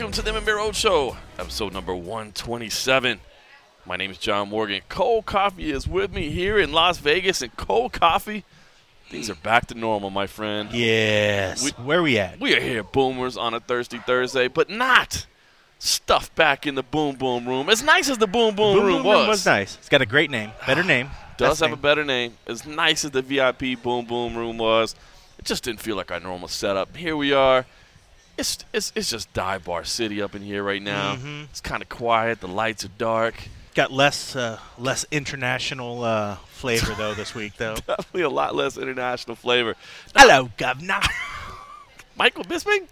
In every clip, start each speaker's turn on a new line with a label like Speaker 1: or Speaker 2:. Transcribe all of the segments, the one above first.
Speaker 1: Welcome to the MMA Roadshow, episode number 127. My name is John Morgan. Cold Coffee is with me here in Las Vegas, and Cold Coffee, things are back to normal, my friend.
Speaker 2: Yes. Where we at?
Speaker 1: We are here, Boomers, on a thirsty Thursday, but not stuffed back in the Boom Boom Room. As nice as the Boom Boom Room was
Speaker 2: nice. It's got a great name. Better name.
Speaker 1: Does have a better name. As nice as the VIP Boom Boom Room was, it just didn't feel like our normal setup. Here we are. It's just Dive Bar City up in here right now. Mm-hmm. It's kind of quiet. The lights are dark.
Speaker 2: Got less international flavor, though, this week, though.
Speaker 1: Definitely a lot less international flavor.
Speaker 2: Hello, Governor.
Speaker 1: Michael Bisping?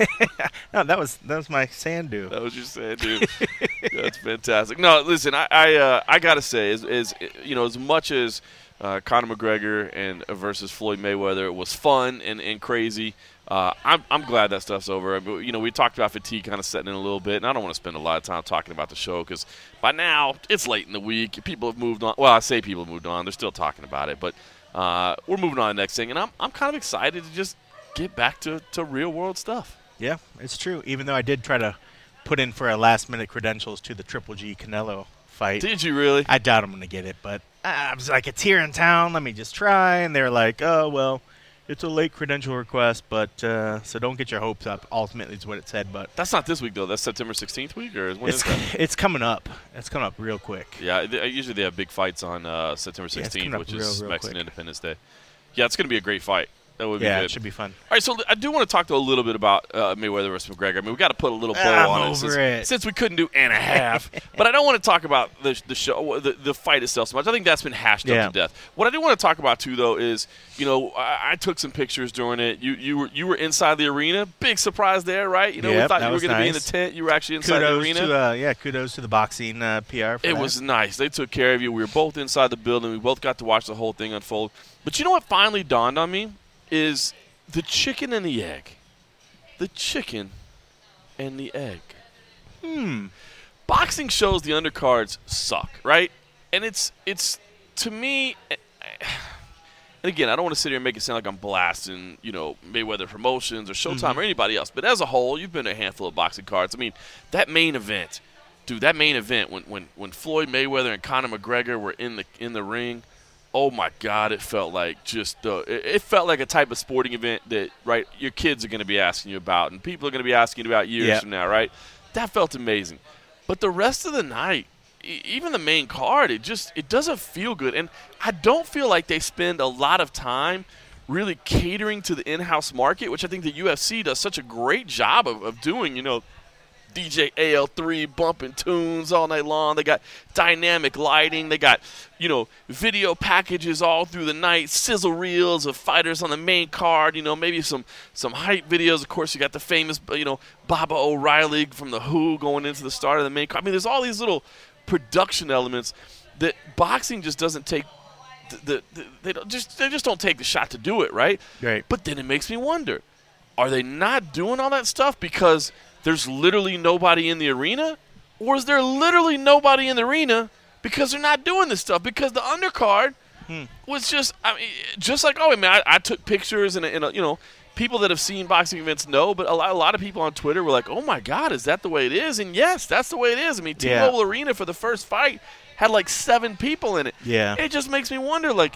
Speaker 2: No, that was my Sandu.
Speaker 1: That was your Sandu. That's fantastic. No, listen, I got to say, as much as Conor McGregor and versus Floyd Mayweather was fun and crazy, I'm glad that stuff's over. We talked about fatigue kind of setting in a little bit, and I don't want to spend a lot of time talking about the show because by now it's late in the week. People have moved on. Well, I say people have moved on. They're still talking about it, but we're moving on to the next thing, and I'm kind of excited to just get back to real-world stuff.
Speaker 2: Yeah, it's true. Even though I did try to put in for a last-minute credentials to the Triple G Canelo fight.
Speaker 1: Did you really?
Speaker 2: I doubt I'm going to get it, but I was like, it's here in town. Let me just try. And they're like, oh, well, it's a late credential request, but so don't get your hopes up. Ultimately, is what it said. But
Speaker 1: that's not this week, though. That's September 16th week, or when is that?
Speaker 2: It's coming up. It's coming up real quick.
Speaker 1: Yeah, usually they have big fights on September 16th, which is Mexican Independence Day. Yeah, it's going to be a great fight. That would be good.
Speaker 2: It should be fun.
Speaker 1: All right, so I do want to talk a little bit about Mayweather versus McGregor. I mean, we got to put a little bow on it since we couldn't do and a half. But I don't want to talk about the show, the fight itself so much. I think that's been hashed up to death. What I do want to talk about too, though, is I took some pictures during it. You were inside the arena. Big surprise there, right? We thought you were going to be in the tent. You were actually inside the arena.
Speaker 2: Kudos to the boxing PR.
Speaker 1: It was nice. They took care of you. We were both inside the building. We both got to watch the whole thing unfold. But you know what finally dawned on me is the chicken and the egg. The chicken and the egg. Boxing shows the undercards suck, right? And it's to me, and again, I don't want to sit here and make it sound like I'm blasting, Mayweather Promotions or Showtime or anybody else, but as a whole, you've been to a handful of boxing cards. I mean, that main event, when Floyd Mayweather and Conor McGregor were in the ring, oh my God! It felt like it felt like a type of sporting event that your kids are going to be asking you about, and people are going to be asking you about years from now, right? That felt amazing, but the rest of the night, even the main card, it doesn't feel good, and I don't feel like they spend a lot of time really catering to the in-house market, which I think the UFC does such a great job of doing. DJ AL3 bumping tunes all night long. They got dynamic lighting. They got, video packages all through the night, sizzle reels of fighters on the main card, maybe some hype videos. Of course, you got the famous, Baba O'Reilly from The Who going into the start of the main card. I mean, there's all these little production elements that boxing just doesn't take. They just don't take the shot to do it, right?
Speaker 2: Right.
Speaker 1: But then it makes me wonder, are they not doing all that stuff because there's literally nobody in the arena? Or is there literally nobody in the arena because they're not doing this stuff? Because the undercard was just like, I took pictures and people that have seen boxing events know, but a lot of people on Twitter were like, oh my God, is that the way it is? And yes, that's the way it is. I mean, T-Mobile Arena for the first fight had like 7 people in it.
Speaker 2: Yeah.
Speaker 1: It just makes me wonder, like,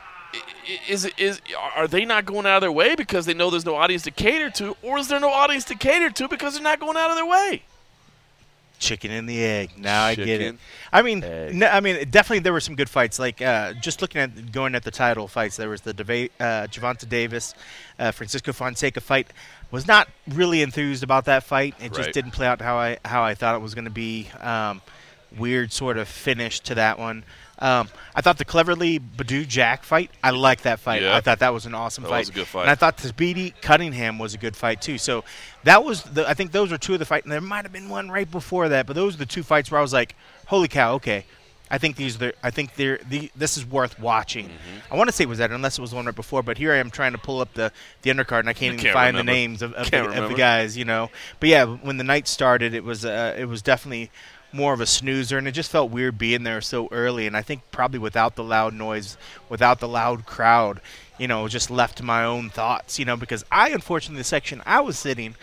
Speaker 1: are they not going out of their way because they know there's no audience to cater to, or is there no audience to cater to because they're not going out of their way?
Speaker 2: Chicken and the egg. Now I get it. I mean, definitely there were some good fights. Like just going at the title fights, there was the Gervonta Davis, Francisco Fonseca fight. Was not really enthused about that fight. It just didn't play out how I thought it was going to be. Weird sort of finish to that one. I thought the Cleverly Badou-Jack fight, I liked that fight. Yeah. I thought that was an awesome fight.
Speaker 1: That was a good fight.
Speaker 2: And I thought Speedy Cunningham was a good fight, too. So that was I think those were two of the fights. And there might have been one right before that, but those are the two fights where I was like, holy cow, okay. I think this is worth watching. I want to say it was that, unless it was the one right before, but here I am trying to pull up the undercard, and I can't even find the names of the guys, But, yeah, when the night started, it was definitely more of a snoozer, and it just felt weird being there so early. And I think probably without the loud noise, without the loud crowd, just left to my own thoughts, because unfortunately, the section I was sitting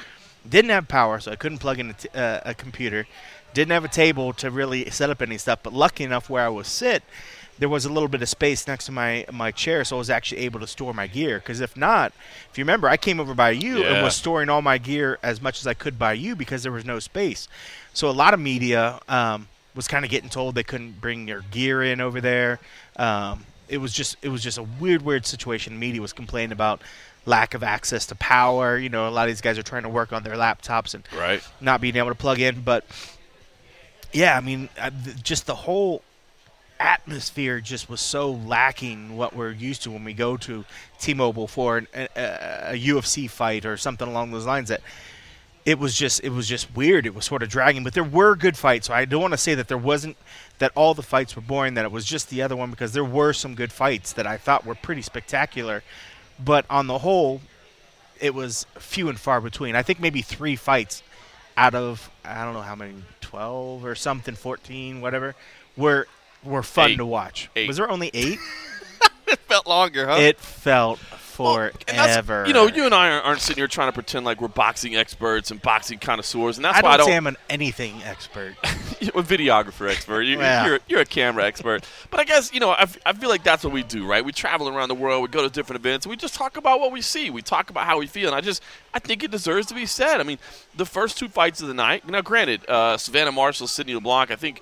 Speaker 2: Didn't have power, so I couldn't plug in a computer. Didn't have a table to really set up any stuff. But lucky enough, where I was sit, there was a little bit of space next to my chair, so I was actually able to store my gear. Because if not, if you remember, I came over by you and was storing all my gear as much as I could by you because there was no space. So a lot of media was kind of getting told they couldn't bring their gear in over there. It was just a weird situation. Media was complaining about lack of access to power. A lot of these guys are trying to work on their laptops and not being able to plug in. But yeah, I mean, just the whole atmosphere just was so lacking what we're used to when we go to T-Mobile for a UFC fight or something along those lines. That it was just weird. It was sort of dragging, but there were good fights. So I don't want to say that there wasn't, that all the fights were boring, that it was just the other one, because there were some good fights that I thought were pretty spectacular. But on the whole, it was few and far between. I think maybe 3 fights out of, I don't know how many, 12 or something, 14, whatever, were fun to watch.
Speaker 1: 8.
Speaker 2: Was there only 8?
Speaker 1: It felt longer, huh?
Speaker 2: It felt forever.
Speaker 1: You and I aren't sitting here trying to pretend like we're boxing experts and boxing connoisseurs, and that's why I don't
Speaker 2: say I'm an anything expert.
Speaker 1: You're a videographer expert. You're a camera expert. But I guess, I feel like that's what we do, right? We travel around the world. We go to different events. And we just talk about what we see. We talk about how we feel. And I think it deserves to be said. I mean, the first 2 fights of the night, now granted, Savannah Marshall, Sidney LeBlanc, I think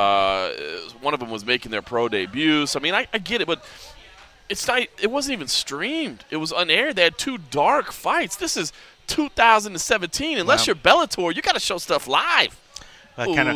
Speaker 1: one of them was making their pro debut. So, I mean, I get it, but it wasn't even streamed. It was unaired. They had 2 dark fights. This is 2017. Unless you're Bellator, you got to show stuff live.
Speaker 2: Kind of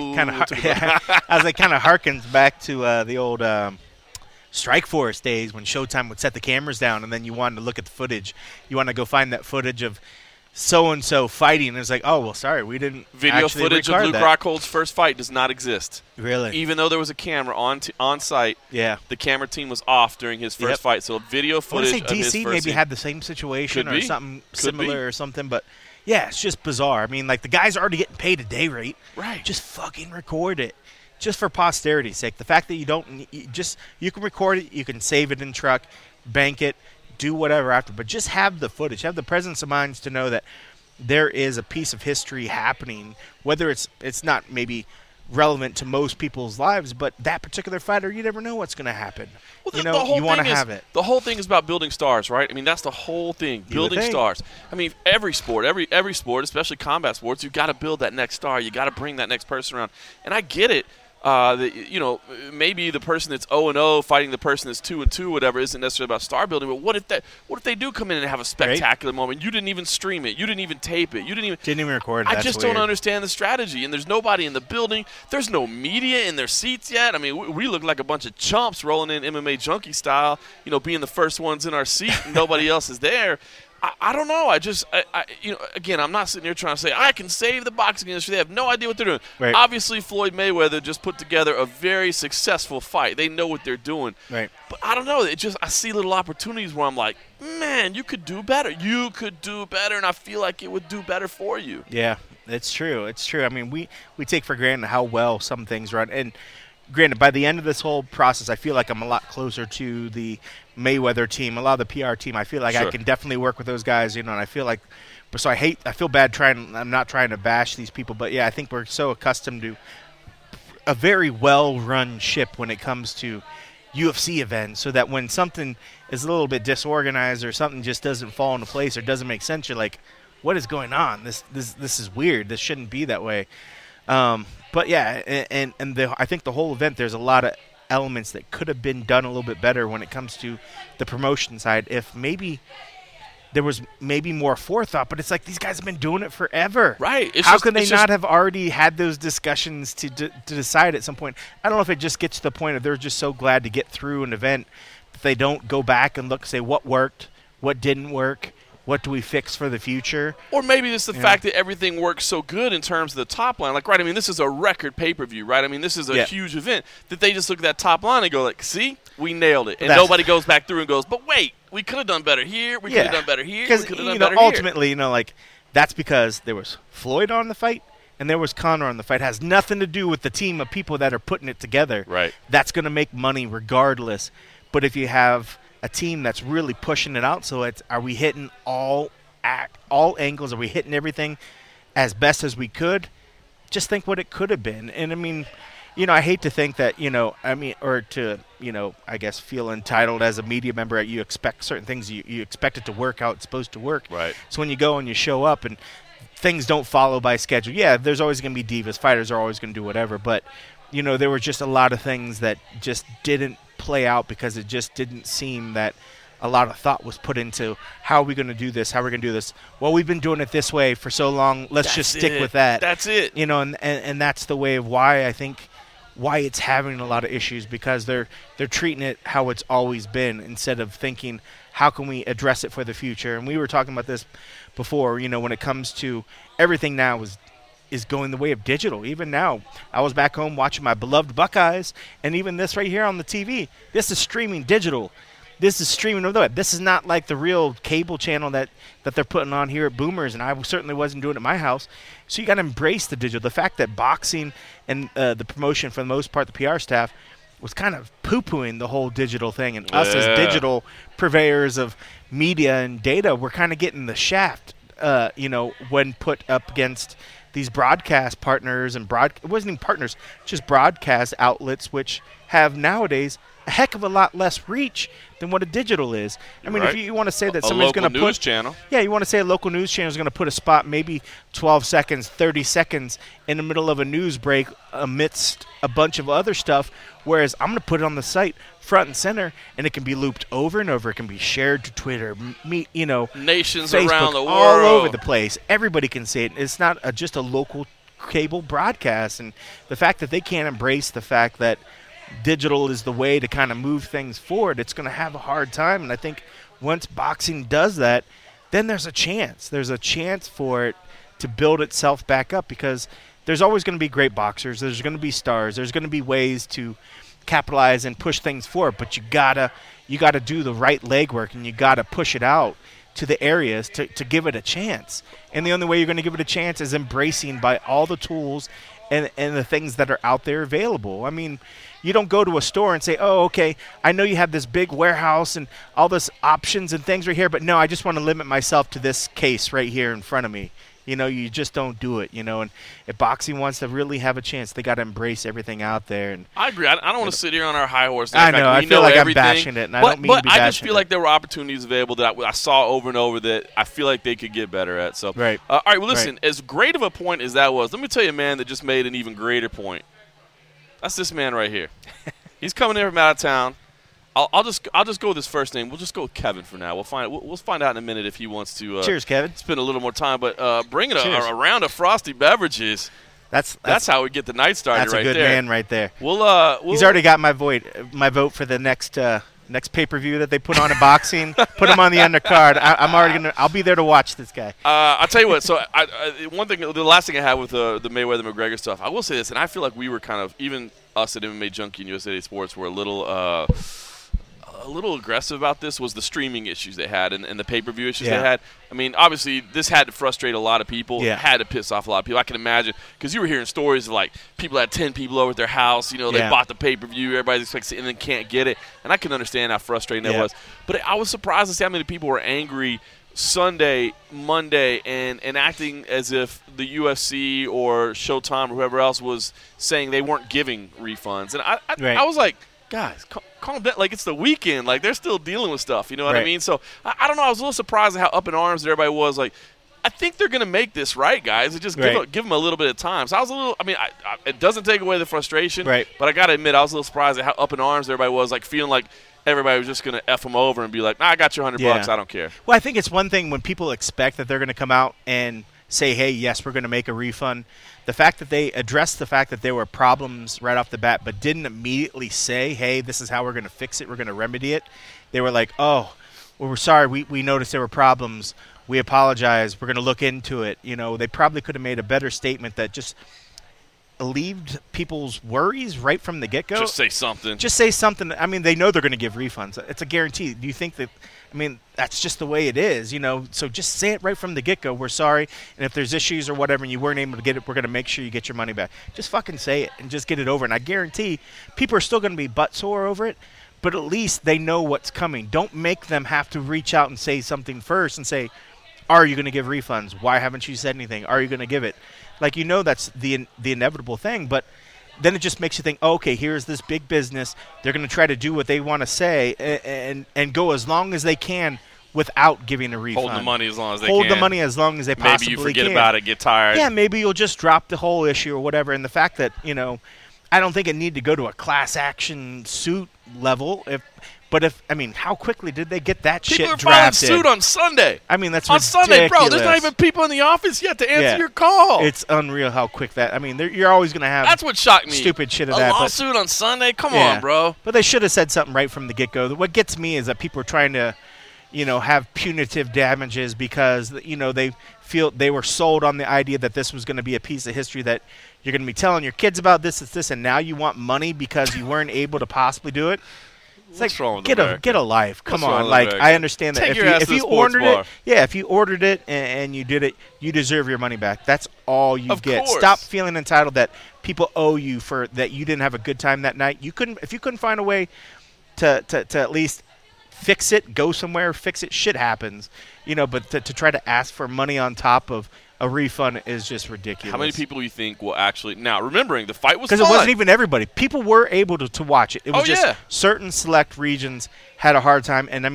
Speaker 2: harkens back to the old Strikeforce days when Showtime would set the cameras down, and then you wanted to look at the footage. You want to go find that footage of so-and-so fighting, and it's like, oh, well, sorry, we didn't
Speaker 1: Video footage of Luke Rockhold's first fight does not exist.
Speaker 2: Really?
Speaker 1: Even though there was a camera on site, the camera team was off during his first fight. So video footage of his
Speaker 2: DC
Speaker 1: first
Speaker 2: maybe had the same situation or something similar or something, but yeah, it's just bizarre. I mean, like, the guy's already getting paid a day rate.
Speaker 1: Right.
Speaker 2: Just fucking record it. Just for posterity's sake. The fact that you can record it, you can save it in truck, bank it, do whatever after, but just have the footage, have the presence of mind to know that there is a piece of history happening, whether it's not maybe relevant to most people's lives, but that particular fighter, you never know what's going to happen.
Speaker 1: Well,
Speaker 2: you want to have it.
Speaker 1: The whole thing is about building stars, right? I mean, that's the whole thing, building stars. I mean, every sport, especially combat sports, you've got to build that next star. You got to bring that next person around. And I get it. Maybe the person that's 0-0 fighting the person that's 2-2, whatever, isn't necessarily about star building. But what if they do come in and have a spectacular moment? You didn't even stream it. You didn't even tape it. You didn't even
Speaker 2: record it.
Speaker 1: I just don't understand the strategy. And there's nobody in the building. There's no media in their seats yet. I mean, we look like a bunch of chumps rolling in MMA junkie style. Being the first ones in our seat, and nobody else is there. I don't know. Again, I'm not sitting here trying to say I can save the boxing industry. They have no idea what they're doing.
Speaker 2: Right.
Speaker 1: Obviously, Floyd Mayweather just put together a very successful fight. They know what they're doing.
Speaker 2: Right.
Speaker 1: But I don't know. I see little opportunities where I'm like, man, you could do better. You could do better, and I feel like it would do better for you.
Speaker 2: Yeah, it's true. It's true. I mean, we take for granted how well some things run. And granted, by the end of this whole process, I feel like I'm a lot closer to the Mayweather team, a lot of the PR team. I feel like I can definitely work with those guys, and I feel like, so I feel bad I'm not trying to bash these people, but yeah, I think we're so accustomed to a very well-run ship when it comes to UFC events, so that when something is a little bit disorganized or something just doesn't fall into place or doesn't make sense, you're like, what is going on? This is weird. This shouldn't be that way. But yeah, and I think the whole event, there's a lot of elements that could have been done a little bit better when it comes to the promotion side. If maybe there was more forethought, but it's like these guys have been doing it forever.
Speaker 1: Right.
Speaker 2: How could they not have already had those discussions to decide at some point? I don't know if it just gets to the point of they're just so glad to get through an event that they don't go back and look and say what worked, what didn't work. What do we fix for the future?
Speaker 1: Or maybe it's the fact that everything works so good in terms of the top line. Like, right, I mean, this is a record pay-per-view, right? I mean, this is a huge event that they just look at that top line and go like, see, we nailed it. And nobody goes back through and goes, but wait, we could have done better here. We could have done better here. We could have done better
Speaker 2: ultimately, here. That's because there was Floyd on the fight and there was Conor on the fight. It has nothing to do with the team of people that are putting it together.
Speaker 1: Right.
Speaker 2: That's going to make money regardless. But if you have a team that's really pushing it out, so are we hitting all angles? Are we hitting everything? as best as we could, just think what it could have been. And I mean, I hate to think that, or to, I guess feel entitled as a media member that you expect certain things, you expect it to work how it's supposed to work.
Speaker 1: Right.
Speaker 2: So when you go and you show up and things don't follow by schedule, yeah, there's always going to be divas. Fighters are always going to do whatever. But, there were just a lot of things that just didn't play out because it just didn't seem that a lot of thought was put into how are we going to do this, how are we going to do this. Well, we've been doing it this way for so long. Let's just stick with that.
Speaker 1: That's it.
Speaker 2: And that's the way of why I think why it's having a lot of issues, because they're treating it how it's always been instead of thinking how can we address it for the future. And we were talking about this before, when it comes to everything now is going the way of digital. Even now, I was back home watching my beloved Buckeyes, and even this right here on the TV, this is streaming digital. This is streaming over the web. This is not like the real cable channel that they're putting on here at Boomers, and I certainly wasn't doing it at my house. So you got to embrace the digital. The fact that boxing and the promotion, for the most part, the PR staff, was kind of poo-pooing the whole digital thing. And us as digital purveyors of media and data, we're kind of getting the shaft, when put up against these broadcast partners and it wasn't even partners, just broadcast outlets, which have nowadays a heck of a lot less reach than what a digital is. I mean, if you want to say that somebody's going to put
Speaker 1: news channel.
Speaker 2: Yeah, you want to say a local news channel is going to put a spot maybe 12 seconds, 30 seconds in the middle of a news break amidst a bunch of other stuff, whereas I'm going to put it on the site front and center, and it can be looped over and over. It can be shared to Twitter,
Speaker 1: nations
Speaker 2: Facebook,
Speaker 1: around the world,
Speaker 2: all over the place. Everybody can see it. It's not just a local cable broadcast, and the fact that they can't embrace the fact that digital is the way to kind of move things forward, it's going to have a hard time. And I think once boxing does that, then there's a chance. There's a chance for it to build itself back up, because there's always going to be great boxers. There's going to be stars. There's going to be ways to capitalize and push things forward, but you gotta do the right legwork, and you gotta push it out to the areas to give it a chance. And the only way you're going to give it a chance is embracing by all the tools and the things that are out there available. I mean, you don't go to a store and say, oh, okay, I know you have this big warehouse and all this options and things right here, but no, I just want to limit myself to this case right here in front of me. You just don't do it, and if boxing wants to really have a chance, they got to embrace everything out there. And
Speaker 1: I agree. I don't want to sit here on our high horse.
Speaker 2: I know. I feel like
Speaker 1: everything.
Speaker 2: I'm bashing it, and I don't mean to be bashing
Speaker 1: I just feel like there were opportunities available that I saw over and over that I feel like they could get better at. So,
Speaker 2: right.
Speaker 1: All right, well, listen, as great of a point as that was, let me tell you a man that just made an even greater point. That's this man right here. He's coming in from out of town. I'll just go with his first name. We'll just go with Kevin for now. We'll find out in a minute if he wants to.
Speaker 2: Cheers, Kevin.
Speaker 1: Spend a little more time, but bringing a round of frosty beverages. That's how we get the night started.
Speaker 2: That's
Speaker 1: right
Speaker 2: a good
Speaker 1: there.
Speaker 2: man right there.
Speaker 1: We'll
Speaker 2: He's already got my vote for the next pay-per-view that they put on in boxing. Put him on the undercard. I'll be there to watch this guy.
Speaker 1: I'll tell you what. So the last thing I had with the Mayweather McGregor stuff, I will say this, and I feel like we were kind of, even us at MMA Junkie and USA Today Sports were a little aggressive about this, was the streaming issues they had and the pay-per-view issues they had. I mean, obviously, this had to frustrate a lot of people.
Speaker 2: Yeah.
Speaker 1: It had to piss off a lot of people. I can imagine, because you were hearing stories of, like, people had 10 people over at their house. They bought the pay-per-view. Everybody's expecting it and then can't get it. And I can understand how frustrating that was. But I was surprised to see how many people were angry Sunday, Monday, and acting as if the UFC or Showtime or whoever else was saying they weren't giving refunds. And I was like, guys, calm down. Like, it's the weekend. Like, they're still dealing with stuff. You know what I mean? So, I don't know. I was a little surprised at how up in arms that everybody was. Like, I think they're going to make this right, guys. Just give them a little bit of time. So, I was a little – I mean, it doesn't take away the frustration.
Speaker 2: Right.
Speaker 1: But I got to admit, I was a little surprised at how up in arms everybody was, like, feeling like everybody was just going to F them over and be like, I got your $100 bucks. I don't care.
Speaker 2: Well, I think it's one thing when people expect that they're going to come out and say, hey, yes, we're going to make a refund. The fact that they addressed the fact that there were problems right off the bat but didn't immediately say, hey, this is how we're going to fix it, we're going to remedy it. They were like, oh, well, we're sorry, we noticed there were problems. We apologize. We're going to look into it. They probably could have made a better statement that just alleviated people's worries right from the get-go.
Speaker 1: Just say something.
Speaker 2: Just say something. I mean, they know they're going to give refunds. It's a guarantee. Do you think that – I mean, that's just the way it is, So just say it right from the get-go. We're sorry, and if there's issues or whatever and you weren't able to get it, we're going to make sure you get your money back. Just fucking say it and just get it over. And I guarantee people are still going to be butt sore over it, but at least they know what's coming. Don't make them have to reach out and say something first and say, Are you going to give refunds? Why haven't you said anything? Are you going to give it? Like, that's the inevitable thing, but then it just makes you think, oh, okay, here's this big business. They're going to try to do what they want to say and go as long as they can without giving a refund.
Speaker 1: Hold the money as long as they can.
Speaker 2: Hold the money as long as they possibly can.
Speaker 1: Maybe you forget about it, get tired.
Speaker 2: Yeah, maybe you'll just drop the whole issue or whatever. And the fact that, I don't think it need to go to a class action suit level. But how quickly did they get that shit drafted?
Speaker 1: People are filing suit on Sunday.
Speaker 2: I mean, that's
Speaker 1: on
Speaker 2: ridiculous.
Speaker 1: Sunday, bro. There's not even people in the office yet to answer your call.
Speaker 2: It's unreal how quick that. I mean, you're always going to have.
Speaker 1: That's what shocked me.
Speaker 2: Stupid shit of
Speaker 1: a
Speaker 2: that.
Speaker 1: A lawsuit on Sunday. Come on, bro.
Speaker 2: But they should have said something right from the get-go. What gets me is that people are trying to, have punitive damages because they feel they were sold on the idea that this was going to be a piece of history that you're going to be telling your kids about this, and now you want money because you weren't able to possibly do it. It's
Speaker 1: What's wrong with
Speaker 2: get a life. Come on.
Speaker 1: Like,
Speaker 2: I understand that
Speaker 1: if you ordered
Speaker 2: it, if you ordered it and you did it, you deserve your money back. That's all you get.
Speaker 1: Course.
Speaker 2: Stop feeling entitled that people owe you for that you didn't have a good time that night. If you couldn't find a way to at least fix it, go somewhere, fix it. Shit happens, But to try to ask for money on top of a refund is just ridiculous.
Speaker 1: How many people you think will actually now? Remembering the fight was
Speaker 2: because it wasn't even everybody. People were able to watch it. It was just certain select regions had a hard time. And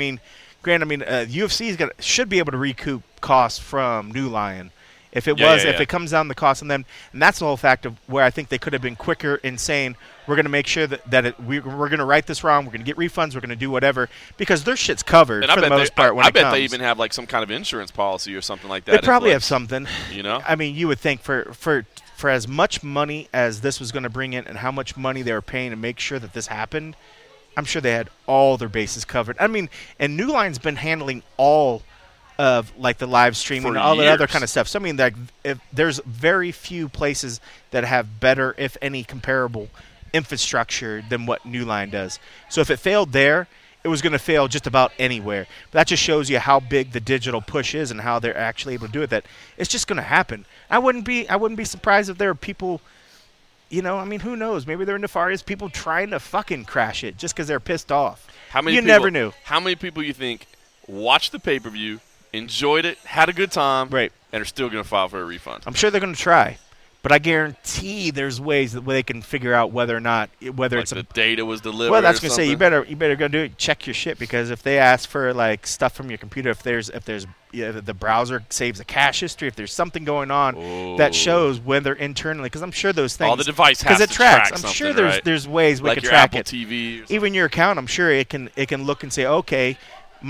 Speaker 2: UFC should be able to recoup costs from New Lion. If it comes down the cost on them, and that's the whole fact of where I think they could have been quicker in saying we're going to make sure that we're going to right this wrong, we're going to get refunds, we're going to do whatever because their shit's covered for the most part.
Speaker 1: I bet they even have like some kind of insurance policy or something like that.
Speaker 2: They probably have something.
Speaker 1: I
Speaker 2: mean, you would think for as much money as this was going to bring in and how much money they were paying to make sure that this happened, I'm sure they had all their bases covered. I mean, and New Line's been handling all of like the live streaming and all that other kind of stuff. So I mean, like, if there's very few places that have better, if any, comparable infrastructure than what New Line does. So if it failed there, it was going to fail just about anywhere. But that just shows you how big the digital push is and how they're actually able to do it. That it's just going to happen. I wouldn't be surprised if there are people. Who knows? Maybe they're nefarious people trying to fucking crash it just because they're pissed off. Never knew.
Speaker 1: How many people you think watched the pay-per-view, enjoyed it, had a good time,
Speaker 2: right,
Speaker 1: and are still going to file for a refund?
Speaker 2: I'm sure they're going to try, but I guarantee there's ways that they can figure out whether or not it's
Speaker 1: the data was delivered.
Speaker 2: Well, that's going to say you better go do it. Check your shit because if they ask for like stuff from your computer, if the browser saves a cache history, if there's something going on that shows whether internally, because I'm sure those things
Speaker 1: all the device has to
Speaker 2: tracks.
Speaker 1: Track
Speaker 2: I'm sure there's ways we
Speaker 1: like
Speaker 2: can
Speaker 1: your
Speaker 2: track
Speaker 1: Apple
Speaker 2: it.
Speaker 1: TV,
Speaker 2: even your account. I'm sure it can look and say, okay,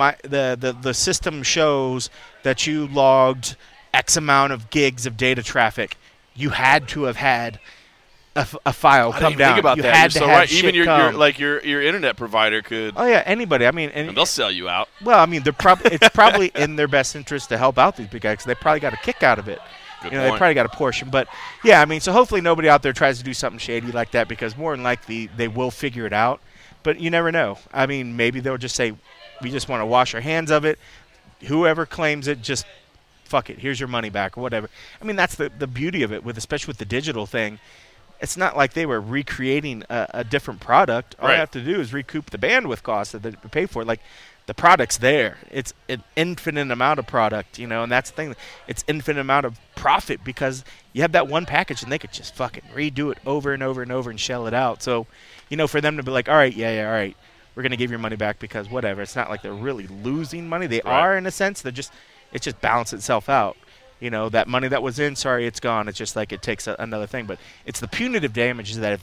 Speaker 2: the system shows that you logged X amount of gigs of data traffic. You had to have had a file come down.
Speaker 1: Think about
Speaker 2: you
Speaker 1: that.
Speaker 2: had
Speaker 1: You're
Speaker 2: to
Speaker 1: so
Speaker 2: have
Speaker 1: right.
Speaker 2: shit
Speaker 1: Even
Speaker 2: come.
Speaker 1: your internet provider could.
Speaker 2: Oh yeah, anybody. I mean,
Speaker 1: and they'll sell you out.
Speaker 2: Well, I mean, it's probably in their best interest to help out these big guys because they probably got a kick out of it.
Speaker 1: Good
Speaker 2: They probably got a portion. But yeah, I mean, so hopefully nobody out there tries to do something shady like that because more than likely they will figure it out. But you never know. I mean, maybe they'll just say, we just want to wash our hands of it. Whoever claims it, just fuck it. Here's your money back or whatever. I mean, that's the beauty of it, especially with the digital thing. It's not like they were recreating a different product. All you have to do is recoup the bandwidth costs that they pay for. Like, the product's there. It's an infinite amount of product, and that's the thing. It's infinite amount of profit because you have that one package and they could just fucking redo it over and over and over and shell it out. So, for them to be like, all right, all right, we're going to give your money back because whatever. It's not like they're really losing money. They are in a sense. It's just balanced itself out. That money that was in, sorry, it's gone. It's just like it takes another thing. But it's the punitive damages that if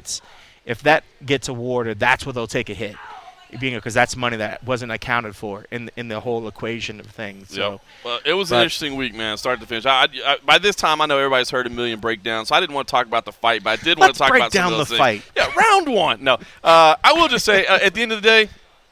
Speaker 2: that gets awarded, that's where they'll take a hit. Because that's money that wasn't accounted for in the whole equation of things. So,
Speaker 1: yep. Well, it was an interesting week, man, start to finish. I by this time, I know everybody's heard a million breakdowns, so I didn't want to talk about the fight, but I did want to talk about some of those things.
Speaker 2: Let's break down
Speaker 1: the fight. Yeah, round one. No, I will just say, at the end of the day,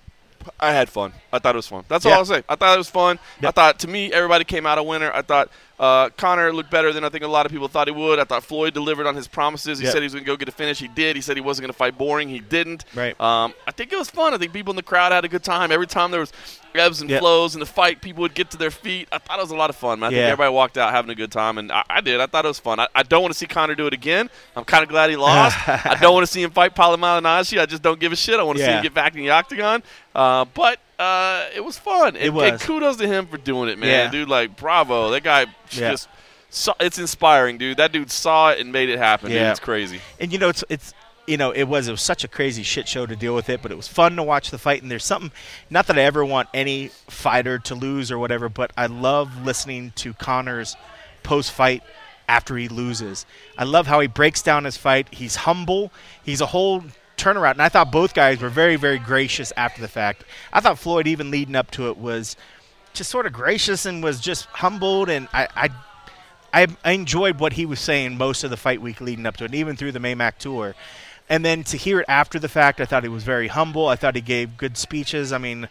Speaker 1: I had fun. I thought it was fun. That's all I'll say. I thought it was fun. Yep. I thought, to me, everybody came out a winner. I thought Conor looked better than I think a lot of people thought he would. I thought Floyd delivered on his promises. He said he was going to go get a finish. He did. He said he wasn't going to fight boring. He didn't.
Speaker 2: Right.
Speaker 1: I think it was fun. I think people in the crowd had a good time. Every time there was ebbs and flows in the fight, people would get to their feet. I thought it was a lot of fun, man. I think everybody walked out having a good time, and I did. I thought it was fun. I don't want to see Conor do it again. I'm kind of glad he lost. I don't want to see him fight Paulo Malignaggi. I just don't give a shit. I want to see him get back in the octagon. But it was fun.
Speaker 2: It was.
Speaker 1: And kudos to him for doing it, man.
Speaker 2: Yeah.
Speaker 1: Dude, like, bravo. That guy just it's inspiring, dude. That dude saw it and made it happen.
Speaker 2: Yeah.
Speaker 1: Dude, it's crazy.
Speaker 2: And it was such a crazy shit show to deal with it, but it was fun to watch the fight. And there's something, not that I ever want any fighter to lose or whatever, but I love listening to Conor's post-fight after he loses. I love how he breaks down his fight. He's humble. He's a whole turnaround. And I thought both guys were very, very gracious after the fact. I thought Floyd, even leading up to it, was just sort of gracious and was just humbled. And I enjoyed what he was saying most of the fight week leading up to it, and even through the Maymac Tour. And then to hear it after the fact, I thought he was very humble. I thought he gave good speeches. I mean,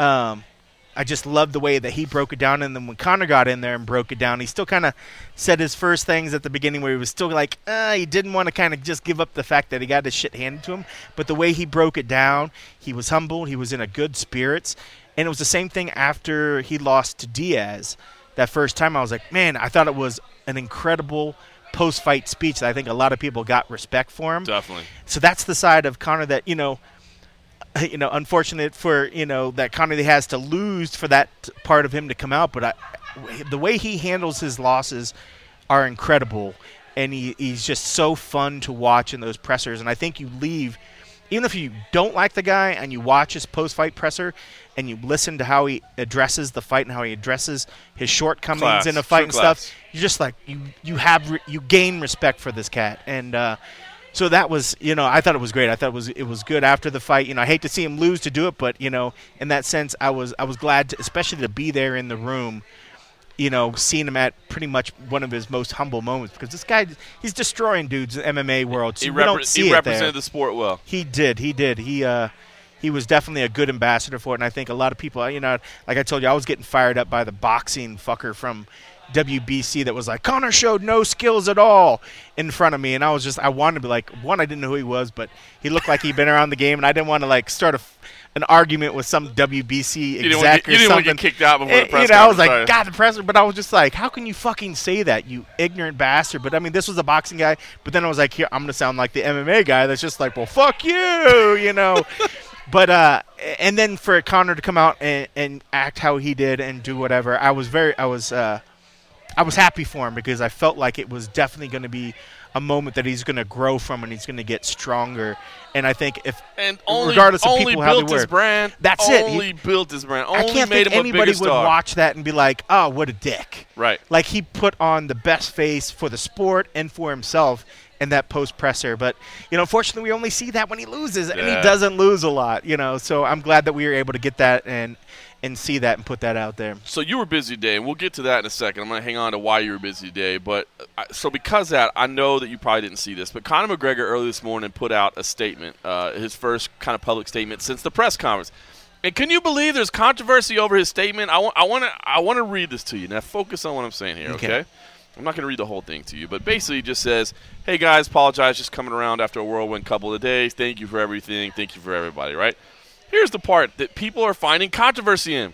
Speaker 2: I just loved the way that he broke it down. And then when Conor got in there and broke it down, he still kind of said his first things at the beginning where he was still like, he didn't want to kind of just give up the fact that he got his shit handed to him. But the way he broke it down, he was humble. He was in a good spirits. And it was the same thing after he lost to Diaz. That first time I was like, man, I thought it was an incredible post-fight speech that I think a lot of people got respect for him.
Speaker 1: Definitely.
Speaker 2: So that's the side of Conor that, unfortunate for, that Conor has to lose for that part of him to come out. But the way he handles his losses are incredible. And he's just so fun to watch in those pressers. And I think you leave, even if you don't like the guy and you watch his post-fight presser and you listen to how he addresses the fight and how he addresses his shortcomings in a fight and stuff, you're just like, you gain respect for this cat. And so that was, I thought it was great. I thought it was good after the fight. I hate to see him lose to do it, but, in that sense, I was glad, especially to be there in the room, seeing him at pretty much one of his most humble moments, because this guy, he's destroying dudes in the MMA world. So
Speaker 1: He
Speaker 2: represented
Speaker 1: the sport well.
Speaker 2: He did. He was definitely a good ambassador for it, and I think a lot of people, like I told you, I was getting fired up by the boxing fucker from WBC that was like, Conor showed no skills at all in front of me, and I wanted to be like, one, I didn't know who he was, but he looked like he'd been around the game, and I didn't want to start an argument with some WBC exec or something.
Speaker 1: You didn't want to get kicked out before the press conference.
Speaker 2: I was like, God, the press, but I was just like, how can you fucking say that, you ignorant bastard? But I mean, this was a boxing guy, but then I was like, here, I'm going to sound like the MMA guy that's just like, well, fuck you, But and then for Conor to come out and act how he did and do whatever, I was happy for him, because I felt like it was definitely going to be a moment that he's going to grow from and he's going to get stronger. And I think regardless of people how they
Speaker 1: built his brand,
Speaker 2: that's it.
Speaker 1: Only built his brand.
Speaker 2: I can't think anybody would watch that and be like, oh, what a dick.
Speaker 1: Right.
Speaker 2: Like, he put on the best face for the sport and for himself in that post-presser. But, unfortunately, we only see that when he loses, and he doesn't lose a lot, So I'm glad that we were able to get that and see that and put that out there.
Speaker 1: So you were busy today, and we'll get to that in a second. I'm going to hang on to why you were busy today. But so because of that, I know that you probably didn't see this, but Conor McGregor early this morning put out a statement, his first kind of public statement since the press conference. And can you believe there's controversy over his statement? I want to read this to you. Now focus on what I'm saying here, okay? I'm not going to read the whole thing to you, but basically it just says, hey, guys, apologize, just coming around after a whirlwind couple of days. Thank you for everything. Thank you for everybody, right? Here's the part that people are finding controversy in.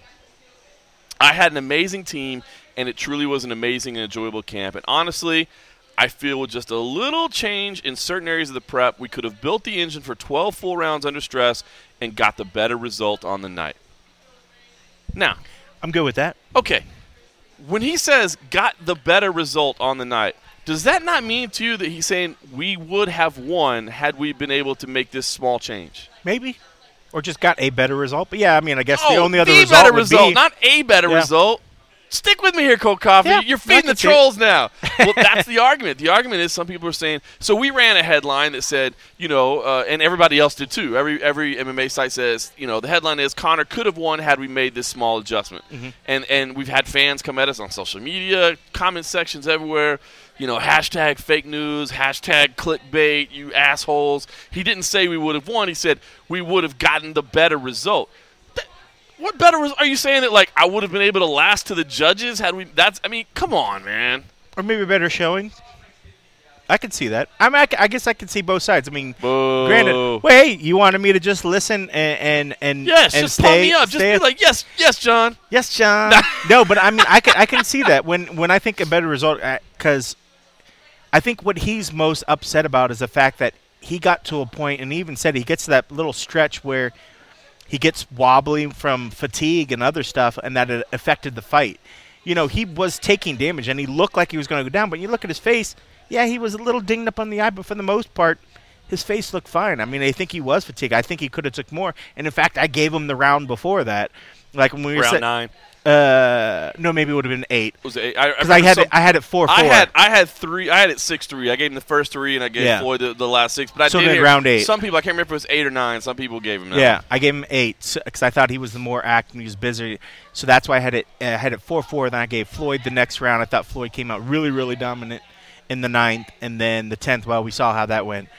Speaker 1: I had an amazing team, and it truly was an amazing and enjoyable camp. And honestly, I feel with just a little change in certain areas of the prep, we could have built the engine for 12 full rounds under stress and got the better result on the night. Now,
Speaker 2: I'm good with that.
Speaker 1: Okay. When he says got the better result on the night, does that not mean to you that he's saying we would have won had we been able to make this small change?
Speaker 2: Maybe. Or just got a better result. But, yeah, I mean, I guess the only other result would be.
Speaker 1: Not a better result. Stick with me here, Cold Coffee.
Speaker 2: Yeah,
Speaker 1: you're feeding the trolls now. Well, that's the argument. The argument is some people are saying – so we ran a headline that said, and everybody else did too. Every MMA site says, the headline is Conor could have won had we made this small adjustment. Mm-hmm. And we've had fans come at us on social media, comment sections everywhere. Hashtag fake news, hashtag clickbait, you assholes. He didn't say we would have won. He said we would have gotten the better result. What better result? Are you saying that, I would have been able to last to the judges had we – come on, man.
Speaker 2: Or maybe a better showing. I could see that. I guess I could see both sides. I mean,
Speaker 1: Boo.
Speaker 2: Granted, hey, you wanted me to just listen and
Speaker 1: yes,
Speaker 2: and
Speaker 1: just
Speaker 2: stay,
Speaker 1: pump me up. Just be like, yes, John.
Speaker 2: Yes, John. No, but I mean, I can see that when I think a better result, because I think what he's most upset about is the fact that he got to a point, and he even said he gets to that little stretch where he gets wobbly from fatigue and other stuff, and that it affected the fight. You know, he was taking damage, and he looked like he was going to go down. But you look at his face, yeah, he was a little dinged up on the eye, but for the most part, his face looked fine. I mean, I think he was fatigued. I think he could have took more. And, in fact, I gave him the round before that. Like when we were
Speaker 1: round 9.
Speaker 2: No, maybe it would have been 8.
Speaker 1: Was it 8?
Speaker 2: Because I had it 4-4.
Speaker 1: I had 3. I had it 6-3. I gave him the first 3, and I gave Floyd the last 6. But I did hear
Speaker 2: round 8.
Speaker 1: Some people, I can't remember if it was 8 or 9. Some people gave him 9.
Speaker 2: Yeah, I gave him 8 because I thought he was the more active. He was busy, so that's why I had it 4-4. Then I gave Floyd the next round. I thought Floyd came out really, really dominant in the 9th, and then the 10th. Well, we saw how that went.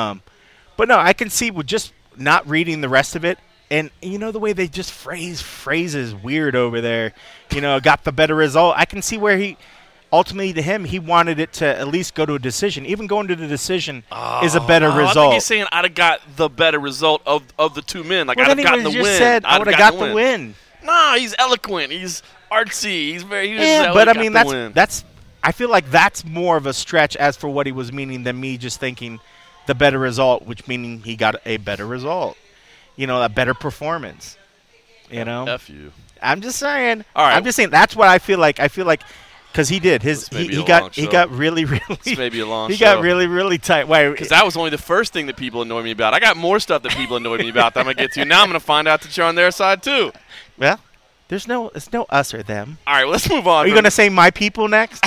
Speaker 2: But no, I can see with just not reading the rest of it. And, you know, the way they just phrases weird over there, you know, got the better result. I can see where he, ultimately to him, he wanted it to at least go to a decision. Even going to the decision is a better result.
Speaker 1: I think he's saying I'd have got the better result of the 2 men. Like,
Speaker 2: well,
Speaker 1: I'd have gotten the
Speaker 2: win.
Speaker 1: Said,
Speaker 2: I would have got the win.
Speaker 1: Nah, he's eloquent. He's artsy. He's very.
Speaker 2: But I mean, that's. I feel like that's more of a stretch as for what he was meaning than me just thinking the better result, which meaning he got a better result. You know, a better performance. You know?
Speaker 1: F you.
Speaker 2: I'm just saying.
Speaker 1: All right.
Speaker 2: I'm just saying that's what I feel like. I feel like because he did he got really
Speaker 1: This may be a long
Speaker 2: he
Speaker 1: show.
Speaker 2: got really tight. Why?
Speaker 1: Because that was only the first thing that people annoyed me about. I got more stuff that people annoyed me about that I'm gonna get to. Now I'm gonna find out that you're on their side too.
Speaker 2: Well, it's no us or them.
Speaker 1: All right, well, let's move on.
Speaker 2: Are you gonna say my people next?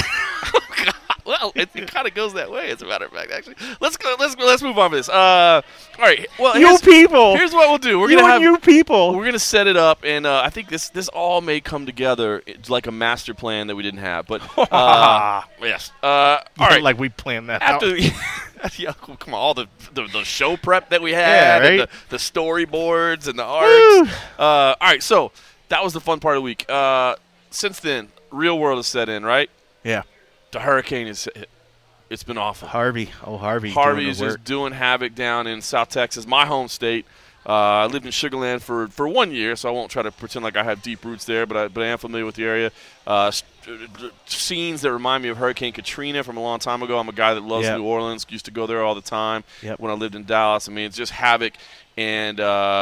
Speaker 1: Well, it kind of goes that way, as a matter of fact. Actually, let's move on with this. All right. Well,
Speaker 2: here's
Speaker 1: what we'll do. We're gonna set it up, and I think this all may come together like a master plan that we didn't have. But yes. All right.
Speaker 2: Like we planned that out.
Speaker 1: Yeah, come on, all the show prep that we had,
Speaker 2: right?
Speaker 1: And the storyboards and the arts. All right. So that was the fun part of the week. Since then, real world has set in, right?
Speaker 2: Yeah.
Speaker 1: The hurricane it's been awful.
Speaker 2: Harvey
Speaker 1: is just doing havoc down in South Texas, my home state. I lived in Sugar Land for 1 year, so I won't try to pretend like I have deep roots there, but I am familiar with the area. Scenes that remind me of Hurricane Katrina from a long time ago. I'm a guy that loves New Orleans, used to go there all the time when I lived in Dallas. I mean, it's just havoc. And,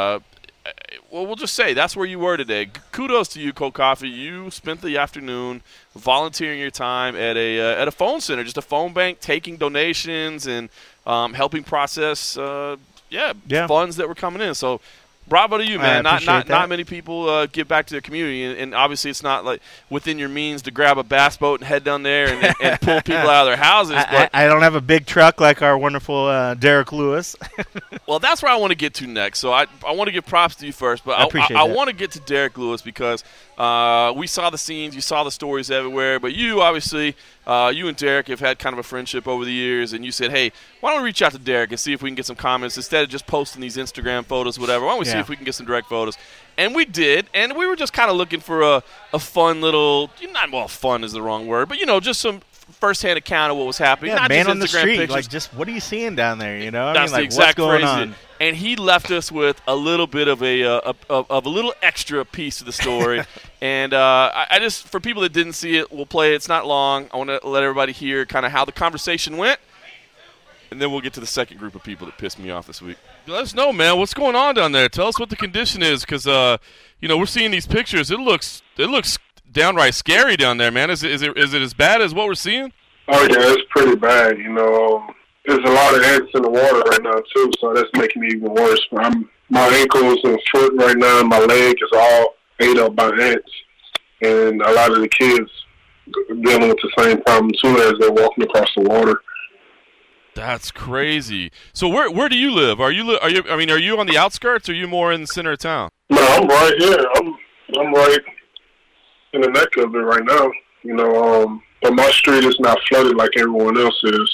Speaker 1: well, we'll just say that's where you were today. Kudos to you, Cold Coffee. You spent the afternoon volunteering your time at a phone center, just a phone bank, taking donations and helping process funds that were coming in. So bravo to you, man. Not many people give back to their community, and obviously it's not like within your means to grab a bass boat and head down there and pull people out of their houses. But
Speaker 2: I don't have a big truck like our wonderful Derek Lewis.
Speaker 1: Well, that's where I want to get to next. So I want to give props to you first, but I want to get to Derek Lewis because we saw the scenes, you saw the stories everywhere, but you obviously you and Derek have had kind of a friendship over the years, and you said, hey, why don't we reach out to Derek and see if we can get some comments instead of just posting these Instagram photos, whatever. Why don't we see if we can get some direct photos? And we did, and we were just kind of looking for a fun little – fun is the wrong word, but, just some first-hand account of what was happening.
Speaker 2: Yeah,
Speaker 1: not
Speaker 2: man
Speaker 1: just
Speaker 2: on the
Speaker 1: Instagram
Speaker 2: street,
Speaker 1: pictures.
Speaker 2: like just what are you seeing down there, you know?
Speaker 1: That's the exact
Speaker 2: what's going
Speaker 1: phrase.
Speaker 2: on?
Speaker 1: And he left us with a little bit of a little extra piece of the story. And I just, for people that didn't see it, we'll play it. It's not long. I want to let everybody hear kind of how the conversation went. And then we'll get to the second group of people that pissed me off this week. Let us know, man. What's going on down there? Tell us what the condition is, because we're seeing these pictures. It looks downright scary down there, man. Is it as bad as what we're seeing?
Speaker 3: Oh yeah, it's pretty bad. There's a lot of ants in the water right now too, so that's making it even worse. My ankles and foot right now, my leg is all ate up by ants, and a lot of the kids dealing with the same problem too as they're walking across the water.
Speaker 1: That's crazy. So where do you live? Are you on the outskirts, or are you more in the center of town?
Speaker 3: No, I'm right here. I'm right in the neck of it right now. But my street is not flooded like everyone else is.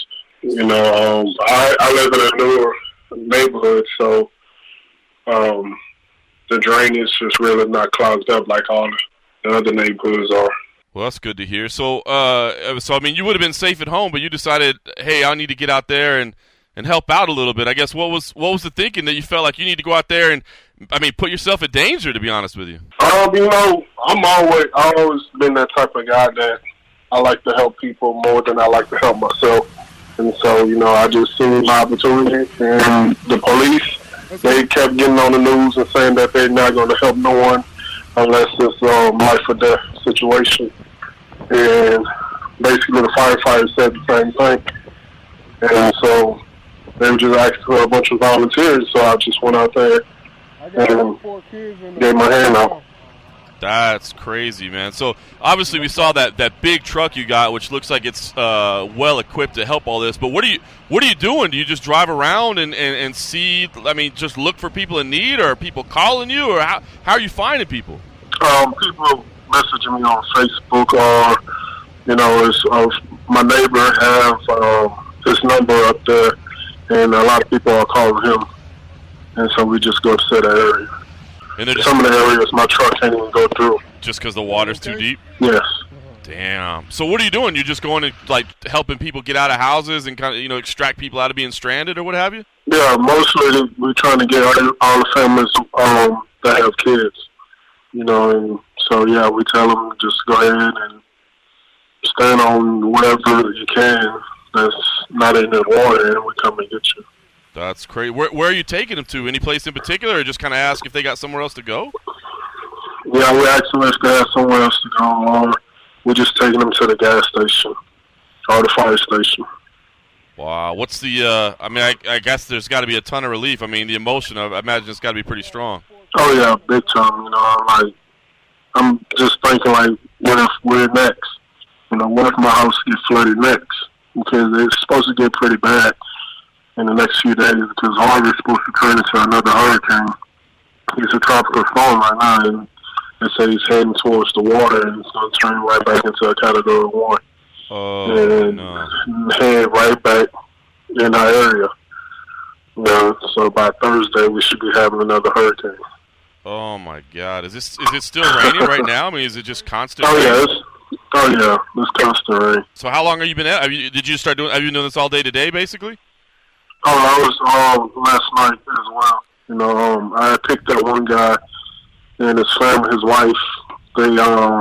Speaker 3: I live in a newer neighborhood, so the drainage is really not clogged up like all the other neighborhoods are.
Speaker 1: Well, that's good to hear. So you would have been safe at home, but you decided, hey, I need to get out there and help out a little bit. I guess what was the thinking that you felt like you need to go out there and, put yourself in danger, to be honest with you?
Speaker 3: I've always been that type of guy that I like to help people more than I like to help myself. And so, I just seen my opportunity, and the police they kept getting on the news and saying that they're not going to help no one unless it's life or death situation. And basically the firefighters said the same thing. And so they were just asking for a bunch of volunteers, so I just went out there and gave my hand out.
Speaker 1: That's crazy, man. So obviously we saw that big truck you got, which looks like it's well equipped to help all this. But what are you doing? Do you just drive around and see? I mean, just look for people in need, or are people calling you, or how are you finding people?
Speaker 3: People messaging me on Facebook, or my neighbor have his number up there, and a lot of people are calling him, and so we just go to that area.
Speaker 1: And
Speaker 3: some of the areas my truck can't even go through.
Speaker 1: Just because the water's too deep?
Speaker 3: Yes.
Speaker 1: Damn. So what are you doing? You're just going to, helping people get out of houses and kind of, extract people out of being stranded or what have you?
Speaker 3: Yeah, mostly we're trying to get all the families that have kids, and so, yeah, we tell them just go ahead and stand on whatever you can that's not in the water, and we come and get you.
Speaker 1: That's crazy. Where are you taking them to? Any place in particular, or just kind of ask if they got somewhere else to go?
Speaker 3: Yeah, we ask them if they have somewhere else to go, or we're just taking them to the gas station or the fire station.
Speaker 1: Wow. What's the, I guess there's got to be a ton of relief. I mean, the emotion, I imagine it's got to be pretty strong.
Speaker 3: Oh, yeah, big time. I'm just thinking, what if we're next? What if my house gets flooded next? Because it's supposed to get pretty bad in the next few days, because Harvey's supposed to turn into another hurricane. It's a tropical storm right now, and they say he's heading towards the water, and it's going to turn right back into a Category 1. And head right back in our area. So by Thursday, we should be having another hurricane.
Speaker 1: Oh, my God. Is it still raining right now? I mean, is it just constant
Speaker 3: rain?
Speaker 1: Yeah,
Speaker 3: it's constant rain.
Speaker 1: So how long have you been at? Have you been doing this all day today, basically?
Speaker 3: Oh, I was last night as well. I picked up one guy and his family, his wife. They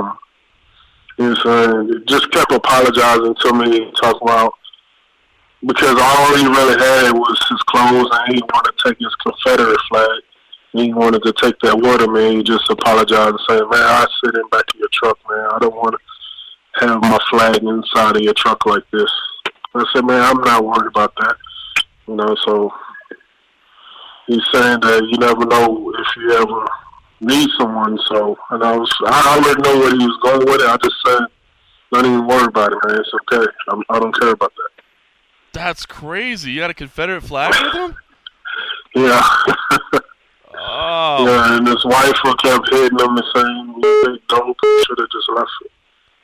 Speaker 3: just kept apologizing to me, talking about, because all he really had was his clothes, and he wanted to take his Confederate flag. He wanted to take that with him, and he just apologized and said, "Man, I sit in back of your truck, man. I don't want to have my flag inside of your truck like this." I said, "Man, I'm not worried about that." So he's saying that you never know if you ever need someone. So, and I already know where he was going with it. I just said, don't even worry about it, man. It's okay. I don't care about that.
Speaker 1: That's crazy. You had a Confederate flag with him?
Speaker 3: Yeah.
Speaker 1: Oh.
Speaker 3: Yeah, and his wife kept hitting him and saying, "Don't, should have just left it."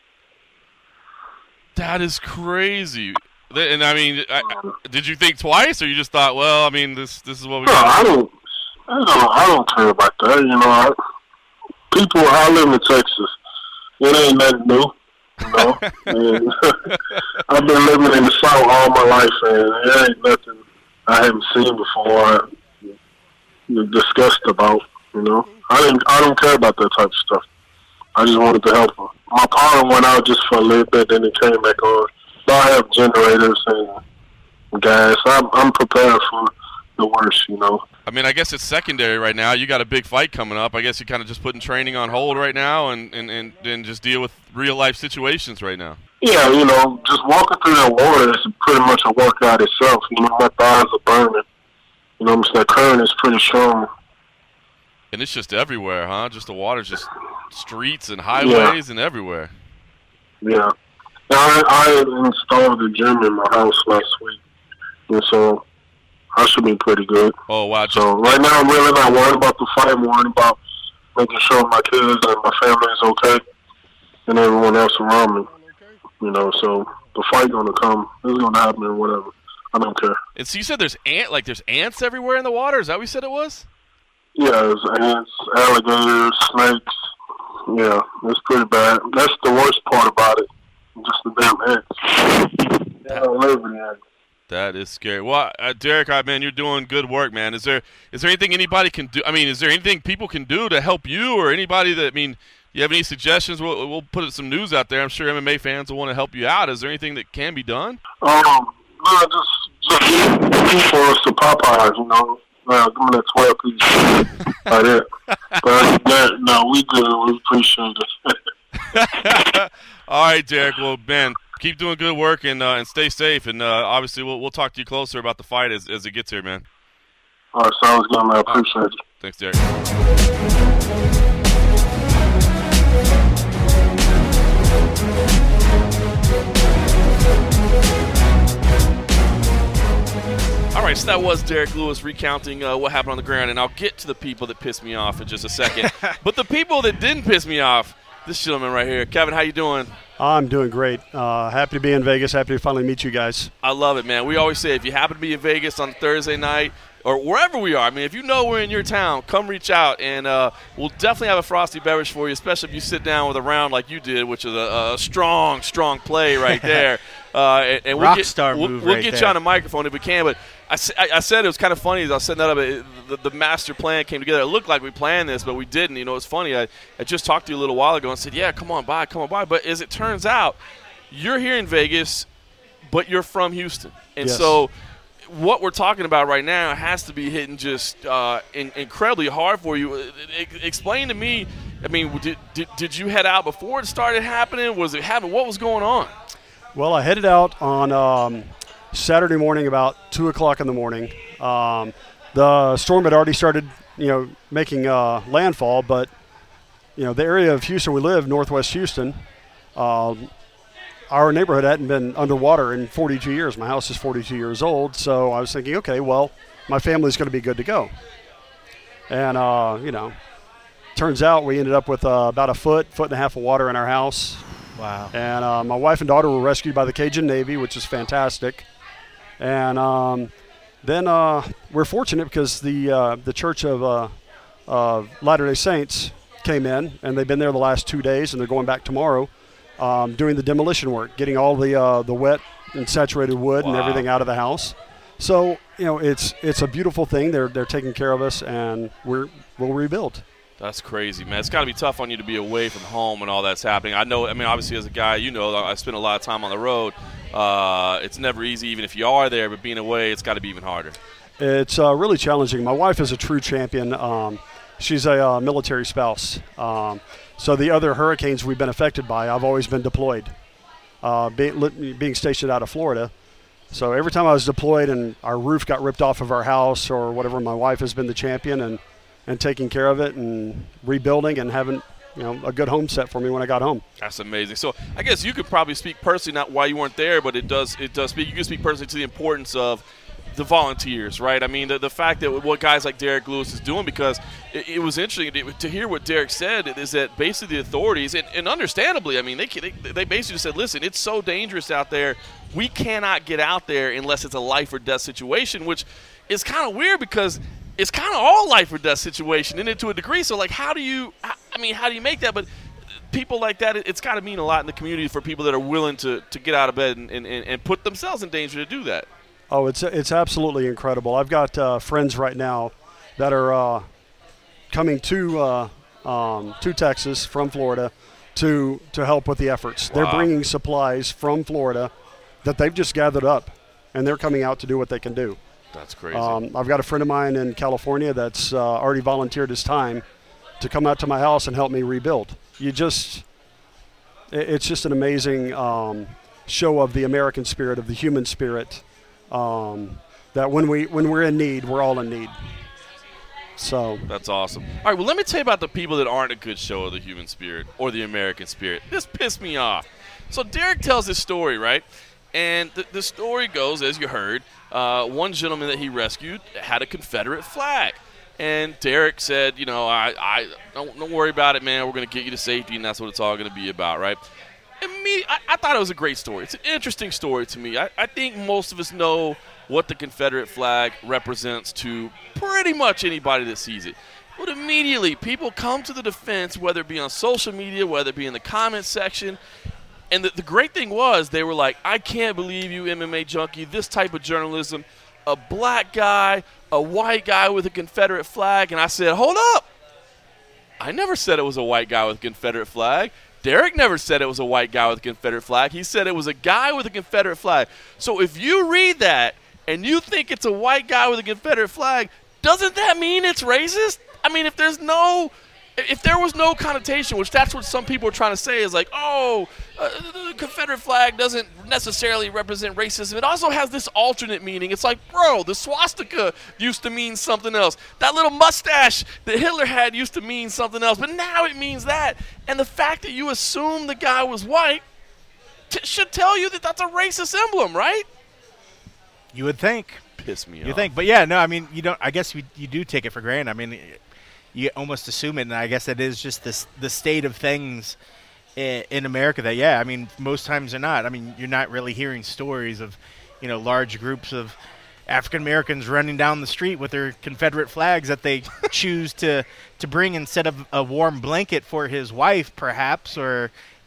Speaker 1: That is crazy. And I mean, did you think twice, or you just thought, well, I mean, this is what we got?
Speaker 3: I don't care about that. I live in Texas. It ain't nothing new. And I've been living in the South all my life, and it ain't nothing I haven't seen before. Discussed about. I don't care about that type of stuff. I just wanted to help her. My power went out just for a little bit, then it came back on. But I have generators and gas. I'm prepared for the worst,
Speaker 1: I mean, I guess it's secondary right now. You got a big fight coming up. I guess you're kind of just putting training on hold right now and just deal with real life situations right now.
Speaker 3: Yeah, just walking through that water is pretty much a workout itself. My thighs are burning. That current is pretty strong.
Speaker 1: And it's just everywhere, huh? Just the water's just streets and highways and everywhere.
Speaker 3: Yeah. I installed a gym in my house last week, and so I should be pretty good.
Speaker 1: Oh, wow.
Speaker 3: So right now I'm really not worried about the fight. I'm worried about making sure my kids and my family is okay and everyone else around me. So the fight going to come. It's going to happen or whatever. I don't care.
Speaker 1: And so you said there's ants everywhere in the water? Is that what you said it was?
Speaker 3: Yeah, there's ants, alligators, snakes. Yeah, it's pretty bad. That's the worst part about it. Just the damn ants. They don't live in the ants.
Speaker 1: That is scary. Well, Derek, man, you're doing good work, man. Is there anything anybody can do? I mean, is there anything people can do to help you, or anybody that? I mean, you have any suggestions? We'll put some news out there. I'm sure MMA fans will want to help you out. Is there anything that can be done?
Speaker 3: No, just for us to Popeyes, Give me that 12 piece. Right there. But no, we good. We appreciate it.
Speaker 1: All right, Derek. Well, Ben, keep doing good work and stay safe. And obviously, we'll talk to you closer about the fight as it gets here, man.
Speaker 3: All right, sounds good, man. I appreciate it.
Speaker 1: Thanks, Derek. All right, so that was Derek Lewis recounting what happened on the ground, and I'll get to the people that pissed me off in just a second. But the people that didn't piss me off, this gentleman right here. Kevin, how you doing?
Speaker 4: I'm doing great. Happy to be in Vegas. Happy to finally meet you guys.
Speaker 1: I love it, man. We always say if you happen to be in Vegas on Thursday night or wherever we are, I mean, if you know we're in your town, come reach out, and we'll definitely have a frosty beverage for you, especially if you sit down with a round like you did, which is a strong play right there. And we'll get you on a microphone if we can. But I said it was kind of funny as I was setting that up. The master plan came together. It looked like we planned this, but we didn't. You know, it's funny. I just talked to you a little while ago and said, yeah, come on by. But as it turns out, you're here in Vegas, but you're from Houston. And
Speaker 4: yes.
Speaker 1: So what we're talking about right now has to be hitting just incredibly hard for you. Explain to me, I mean, did you head out before it started happening? Was it happening? What was going on?
Speaker 4: Well, I headed out on Saturday morning about 2 o'clock in the morning. The storm had already started, making landfall, but, the area of Houston we live, northwest Houston, our neighborhood hadn't been underwater in 42 years. My house is 42 years old, so I was thinking, okay, well, my family's going to be good to go. And, turns out we ended up with about a foot and a half of water in our house.
Speaker 2: Wow.
Speaker 4: And my wife and daughter were rescued by the Cajun Navy, which is fantastic. And then we're fortunate because the Church of Latter-day Saints came in, and they've been there the last 2 days, and they're going back tomorrow, doing the demolition work, getting all the wet and saturated wood and everything out of the house. So, it's a beautiful thing. They're taking care of us, and we'll rebuild.
Speaker 1: That's crazy, man. It's got to be tough on you to be away from home when all that's happening. Obviously as a guy, I spend a lot of time on the road. It's never easy even if you are there, but being away, it's got to be even harder.
Speaker 4: It's really challenging. My wife is a true champion. She's a military spouse. So the other hurricanes we've been affected by, I've always been deployed, being stationed out of Florida. So every time I was deployed and our roof got ripped off of our house or whatever, my wife has been the champion and taking care of it and rebuilding and having a good home set for me when I got home.
Speaker 1: That's amazing. So I guess you could probably speak personally, not why you weren't there, but it does speak. You can speak personally to the importance of the volunteers, right? I mean, the fact that what guys like Derek Lewis is doing, because it was interesting to hear what Derek said, is that basically the authorities, and understandably, I mean, they basically said, listen, it's so dangerous out there, we cannot get out there unless it's a life or death situation, which is kind of weird because it's kind of all life or death situation in it to a degree. So, like, how do you make that? But people like that, it's got to mean a lot in the community for people that are willing to get out of bed and put themselves in danger to do that.
Speaker 4: Oh, it's absolutely incredible. I've got friends right now that are coming to Texas from Florida to help with the efforts. Wow. They're bringing supplies from Florida that they've just gathered up, and they're coming out to do what they can do.
Speaker 1: That's crazy.
Speaker 4: I've got a friend of mine in California that's already volunteered his time to come out to my house and help me rebuild. It's just an amazing show of the American spirit, of the human spirit, that when we're in need, we're all in need. So
Speaker 1: that's awesome. All right, well, let me tell you about the people that aren't a good show of the human spirit or the American spirit. This pissed me off. So Derek tells this story, right? And the story goes, as you heard, one gentleman that he rescued had a Confederate flag. And Derek said, I don't worry about it, man. We're going to get you to safety, and that's what it's all going to be about, right? I thought it was a great story. It's an interesting story to me. I think most of us know what the Confederate flag represents to pretty much anybody that sees it. But immediately, people come to the defense, whether it be on social media, whether it be in the comment section. And the great thing was, they were like, I can't believe you, MMA junkie, this type of journalism, a black guy, a white guy with a Confederate flag. And I said, hold up. I never said it was a white guy with a Confederate flag. Derek never said it was a white guy with a Confederate flag. He said it was a guy with a Confederate flag. So if you read that and you think it's a white guy with a Confederate flag, doesn't that mean it's racist? I mean, if there was no connotation, which that's what some people are trying to say, is like, the Confederate flag doesn't necessarily represent racism. It also has this alternate meaning. It's like, bro, the swastika used to mean something else. That little mustache that Hitler had used to mean something else, but now it means that. And the fact that you assume the guy was white should tell you that that's a racist emblem, right?
Speaker 2: You would think.
Speaker 1: Piss me off.
Speaker 2: You think, but yeah, no. I mean, you don't. I guess you do take it for granted. I mean, you almost assume it, and I guess it is just the state of things in America. That I mean, most times they're not. I mean, you're not really hearing stories of, large groups of African Americans running down the street with their Confederate flags that they choose to bring instead of a warm blanket for his wife, perhaps, or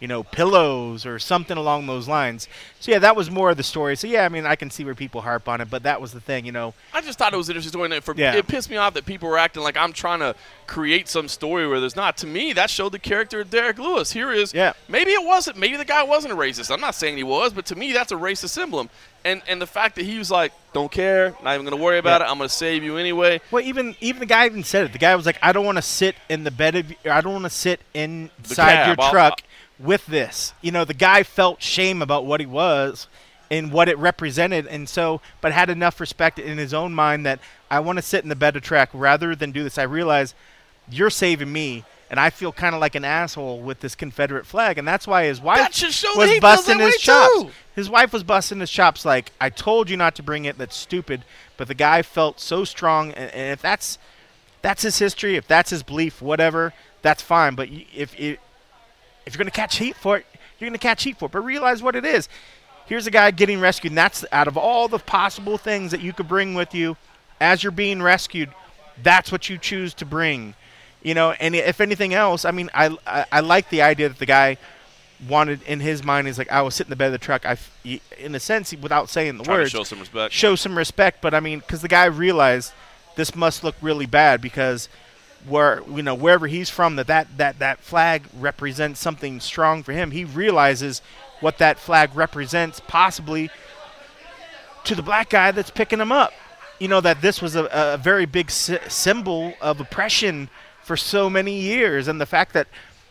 Speaker 2: pillows or something along those lines. So, yeah, that was more of the story. So, yeah, I mean, I can see where people harp on it, but that was the thing,
Speaker 1: I just thought it was interesting story. It pissed me off that people were acting like I'm trying to create some story where there's not. To me, that showed the character of Derek Lewis. Here is, maybe it wasn't. Maybe the guy wasn't a racist. I'm not saying he was, but to me, that's a racist emblem. And the fact that he was like, don't care, not even going to worry about it, I'm going to save you anyway.
Speaker 2: Well, even the guy even said it. The guy was like, I don't want to sit in the bed of, I don't want to sit inside your truck with this. The guy felt shame about what he was and what it represented, and so, but had enough respect in his own mind that I want to sit in the bed of truck rather than do this. I realize you're saving me, and I feel kind of like an asshole with this Confederate flag, and that's why his wife was busting his chops. His wife was busting his chops like, I told you not to bring it, that's stupid, but the guy felt so strong, and if that's his history, if that's his belief, whatever, that's fine, but if you're going to catch heat for it, you're going to catch heat for it, but realize what it is. Here's a guy getting rescued, and that's out of all the possible things that you could bring with you as you're being rescued, that's what you choose to bring. And if anything else, I mean, I like the idea that the guy wanted in his mind. He's like, I will sit in the bed of the truck. In a sense, without saying the words,
Speaker 1: show some respect.
Speaker 2: Show some respect. But I mean, because the guy realized this must look really bad because wherever he's from, that flag represents something strong for him. He realizes what that flag represents, possibly to the black guy that's picking him up. That this was a very big symbol of oppression for so many years, and the fact that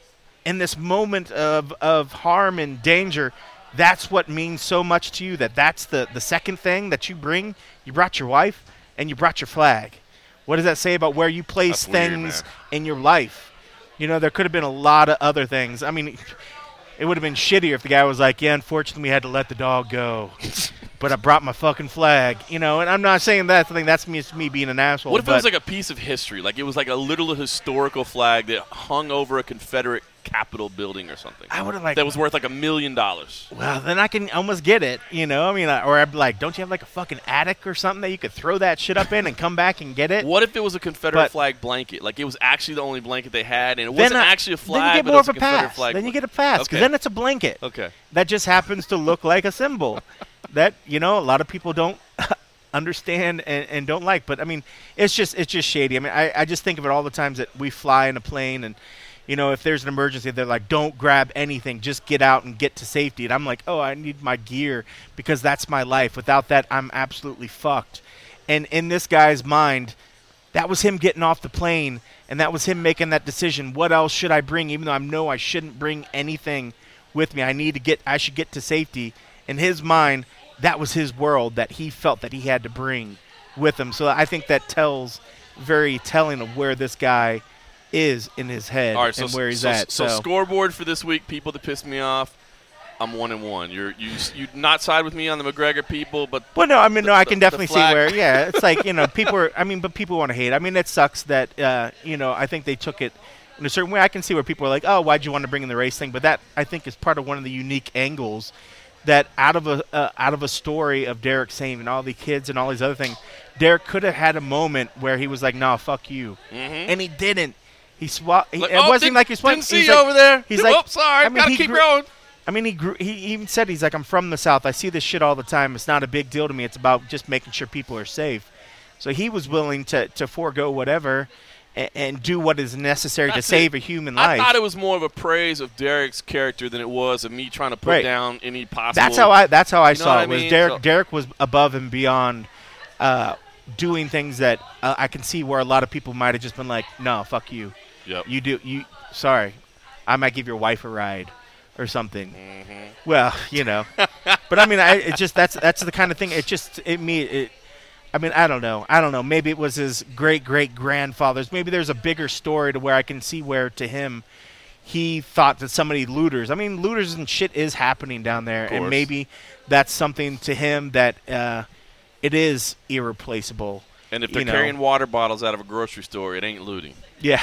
Speaker 2: in this moment of harm and danger, that's what means so much to you, that's the second thing that you bring. You brought your wife and you brought your flag. What does that say about where you place things in your life? There could have been a lot of other things. I mean, it would have been shittier if the guy was like, yeah, unfortunately we had to let the dog go. But I brought my fucking flag, and I'm not saying that. I think that's me being an asshole.
Speaker 1: What if it was like a piece of history? Like it was like a literal historical flag that hung over a Confederate Capitol building or something.
Speaker 2: I would have liked
Speaker 1: that was worth like $1 million.
Speaker 2: Well, then I can almost get it, I mean, or I'd be like, don't you have like a fucking attic or something that you could throw that shit up in and come back and get it?
Speaker 1: What if it was a Confederate flag blanket? Like it was actually the only blanket they had, and it wasn't actually a flag.
Speaker 2: Then you get more of a pass. Then you get a pass because then it's a blanket.
Speaker 1: Okay.
Speaker 2: That just happens to look like a symbol. That a lot of people don't understand and don't like, but I mean, it's just shady. I mean, I just think of it all the times that we fly in a plane, and if there's an emergency, they're like, don't grab anything, just get out and get to safety. And I'm like, oh, I need my gear because that's my life. Without that, I'm absolutely fucked. And in this guy's mind, that was him getting off the plane, and that was him making that decision. What else should I bring? Even though I know I shouldn't bring anything with me, I should get to safety. In his mind, that was his world that he felt that he had to bring with him. So I think that tells very telling of where this guy is in his head and where he's at.
Speaker 1: So scoreboard for this week, people that pissed me off, I'm 1-1. You not side with me on the McGregor people, but
Speaker 2: no, I mean, I can definitely see where, it's like, people are, but people want to hate. I mean, it sucks that, I think they took it in a certain way. I can see where people are like, oh, why'd you want to bring in the race thing? But that, I think, is part of one of the unique angles that out of a story of Derek saving all the kids and all these other things, Derek could have had a moment where he was like, "No, fuck you," and he didn't. He swapped. It wasn't like he swapped.
Speaker 1: Didn't see you over there.
Speaker 2: He's like,
Speaker 1: "Oops, sorry, gotta keep going."
Speaker 2: I mean, he even said, he's like, "I'm from the South. I see this shit all the time. It's not a big deal to me. It's about just making sure people are safe." So he was willing to forego whatever and do what is necessary to save a human life.
Speaker 1: I thought it was more of a praise of Derek's character than it was of me trying to put down any possible.
Speaker 2: That's how I saw it. Was Derek was above and beyond doing things that I can see where a lot of people might have just been like, no, fuck you.
Speaker 1: Yep.
Speaker 2: Sorry, I might give your wife a ride or something. Mm-hmm. Well, but I mean, that's the kind of thing. I mean, I don't know. Maybe it was his great-great-grandfather's. Maybe there's a bigger story to where I can see where to him he thought that somebody looters. I mean, looters and shit is happening down there, and maybe that's something to him that it is irreplaceable.
Speaker 1: And if they're carrying water bottles out of a grocery store, it ain't looting.
Speaker 2: Yeah,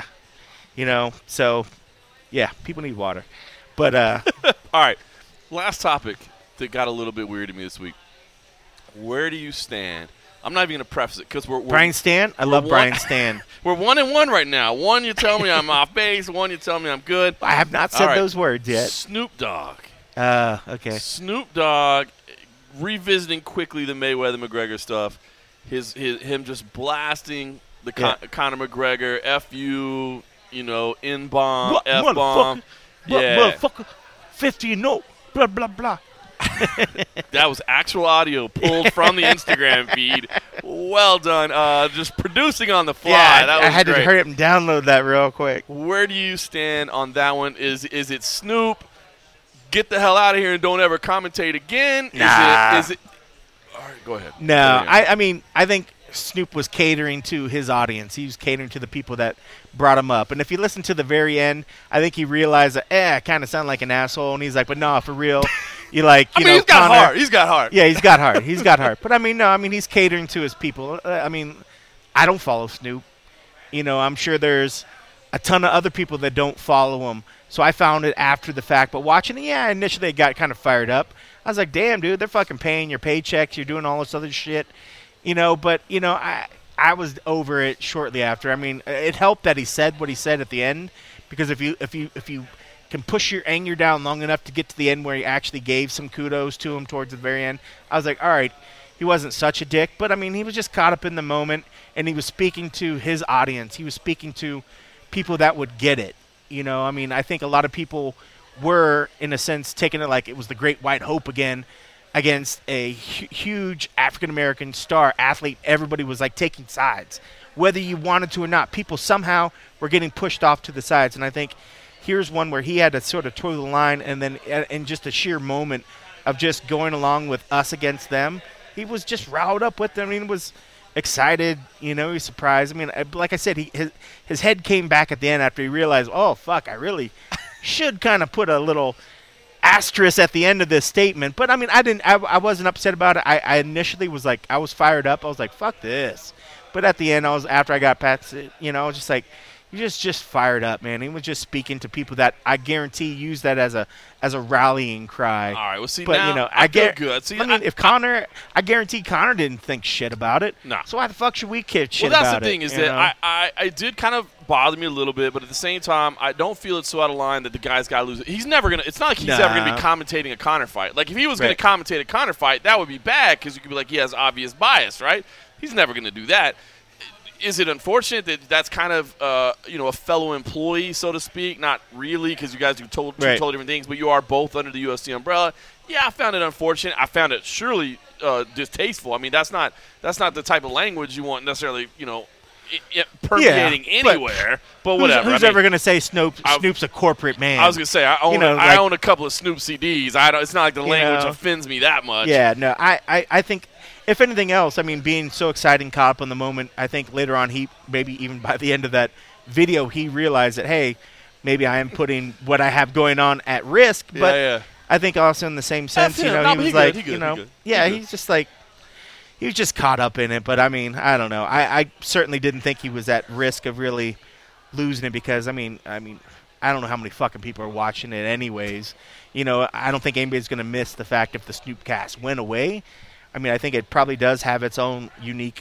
Speaker 2: so yeah, people need water. But
Speaker 1: all right, last topic that got a little bit weird to me this week. Where do you stand? I'm not even going to preface it because we're
Speaker 2: Brian Stan. I love Brian Stan.
Speaker 1: We're 1-1 right now. One, you tell me I'm off base. One, you tell me I'm good.
Speaker 2: I have not said those words yet.
Speaker 1: Snoop Dogg.
Speaker 2: Okay.
Speaker 1: Snoop Dogg revisiting quickly the Mayweather-McGregor stuff. Him just blasting the Conor McGregor F you, N-bomb, F-bomb.
Speaker 2: Motherfucker, 50 no, blah, blah, blah.
Speaker 1: That was actual audio pulled from the Instagram feed. Well done. Just producing on the fly.
Speaker 2: Yeah,
Speaker 1: that was
Speaker 2: I had
Speaker 1: great.
Speaker 2: to hurry up and download that real quick.
Speaker 1: Where do you stand on that one? Is it Snoop? Get the hell out of here and don't ever commentate again?
Speaker 2: Nah.
Speaker 1: Is it? All right, go ahead.
Speaker 2: No, I mean, I think Snoop was catering to his audience. He was catering to the people that brought him up. And if you listen to the very end, I think he realized that, I kind of sound like an asshole. And he's like, but no, for real. You like,
Speaker 1: he's got
Speaker 2: Conor,
Speaker 1: heart. He's got heart.
Speaker 2: Yeah, he's got heart. He's got heart. But I mean, no, he's catering to his people. I mean, I don't follow Snoop. I'm sure there's a ton of other people that don't follow him. So I found it after the fact. But watching it, initially I got kind of fired up. I was like, damn, dude, they're fucking paying your paychecks. You're doing all this other shit. But I was over it shortly after. I mean, it helped that he said what he said at the end, because if you can push your anger down long enough to get to the end where he actually gave some kudos to him towards the very end, I was like, all right, he wasn't such a dick. But I mean, he was just caught up in the moment, and he was speaking to his audience. He was speaking to people that would get it. I mean, I think a lot of people were, in a sense, taking it like it was the Great White Hope again, against a huge African-American star athlete. Everybody was like taking sides, whether you wanted to or not. People somehow were getting pushed off to the sides. And I think here's one where he had to sort of toe the line, and then in just a sheer moment of just going along with us against them, he was just riled up with them. I mean, he was excited, he was surprised. I mean, like I said, his head came back at the end after he realized, oh, fuck, I really should kind of put a little asterisk at the end of this statement. But I mean, I wasn't upset about it. I initially was like, I was fired up. I was like, fuck this. But at the end, after I got past it, I was just like, you just fired up, man. He was just speaking to people that I guarantee use that as a rallying cry.
Speaker 1: All right, well, see,
Speaker 2: but
Speaker 1: now I feel good. See,
Speaker 2: I mean, if Conor, I guarantee Conor didn't think shit about it.
Speaker 1: No.
Speaker 2: So why the fuck should we kid shit about it?
Speaker 1: Well, that's the thing is that I did kind of bother me a little bit, but at the same time, I don't feel it's so out of line that the guy's got to lose it. He's never gonna. It's not like he's ever gonna be commentating a Conor fight. Like if he was gonna commentate a Conor fight, that would be bad because you could be like he has obvious bias, right? He's never gonna do that. Is it unfortunate that that's kind of a fellow employee, so to speak? Not really, because you guys do two totally different things, but you are both under the UFC umbrella. Yeah, I found it unfortunate. I found it surely distasteful. I mean, that's not the type of language you want necessarily, permeating anywhere. But whatever.
Speaker 2: Who's ever going to say Snoop's a corporate man?
Speaker 1: I was going to say I own a couple of Snoop CDs. It's not like the language offends me that much.
Speaker 2: Yeah, no, I think. If anything else, I mean, being so exciting, caught up in the moment, I think later on maybe even by the end of that video, he realized that, hey, maybe I am putting what I have going on at risk. But I think also in the same sense, he was like, he's just like, he was just caught up in it. But, I mean, I don't know. I certainly didn't think he was at risk of really losing it because, I mean, I don't know how many fucking people are watching it anyways. I don't think anybody's going to miss the fact if the Snoopcast went away. I mean, I think it probably does have its own unique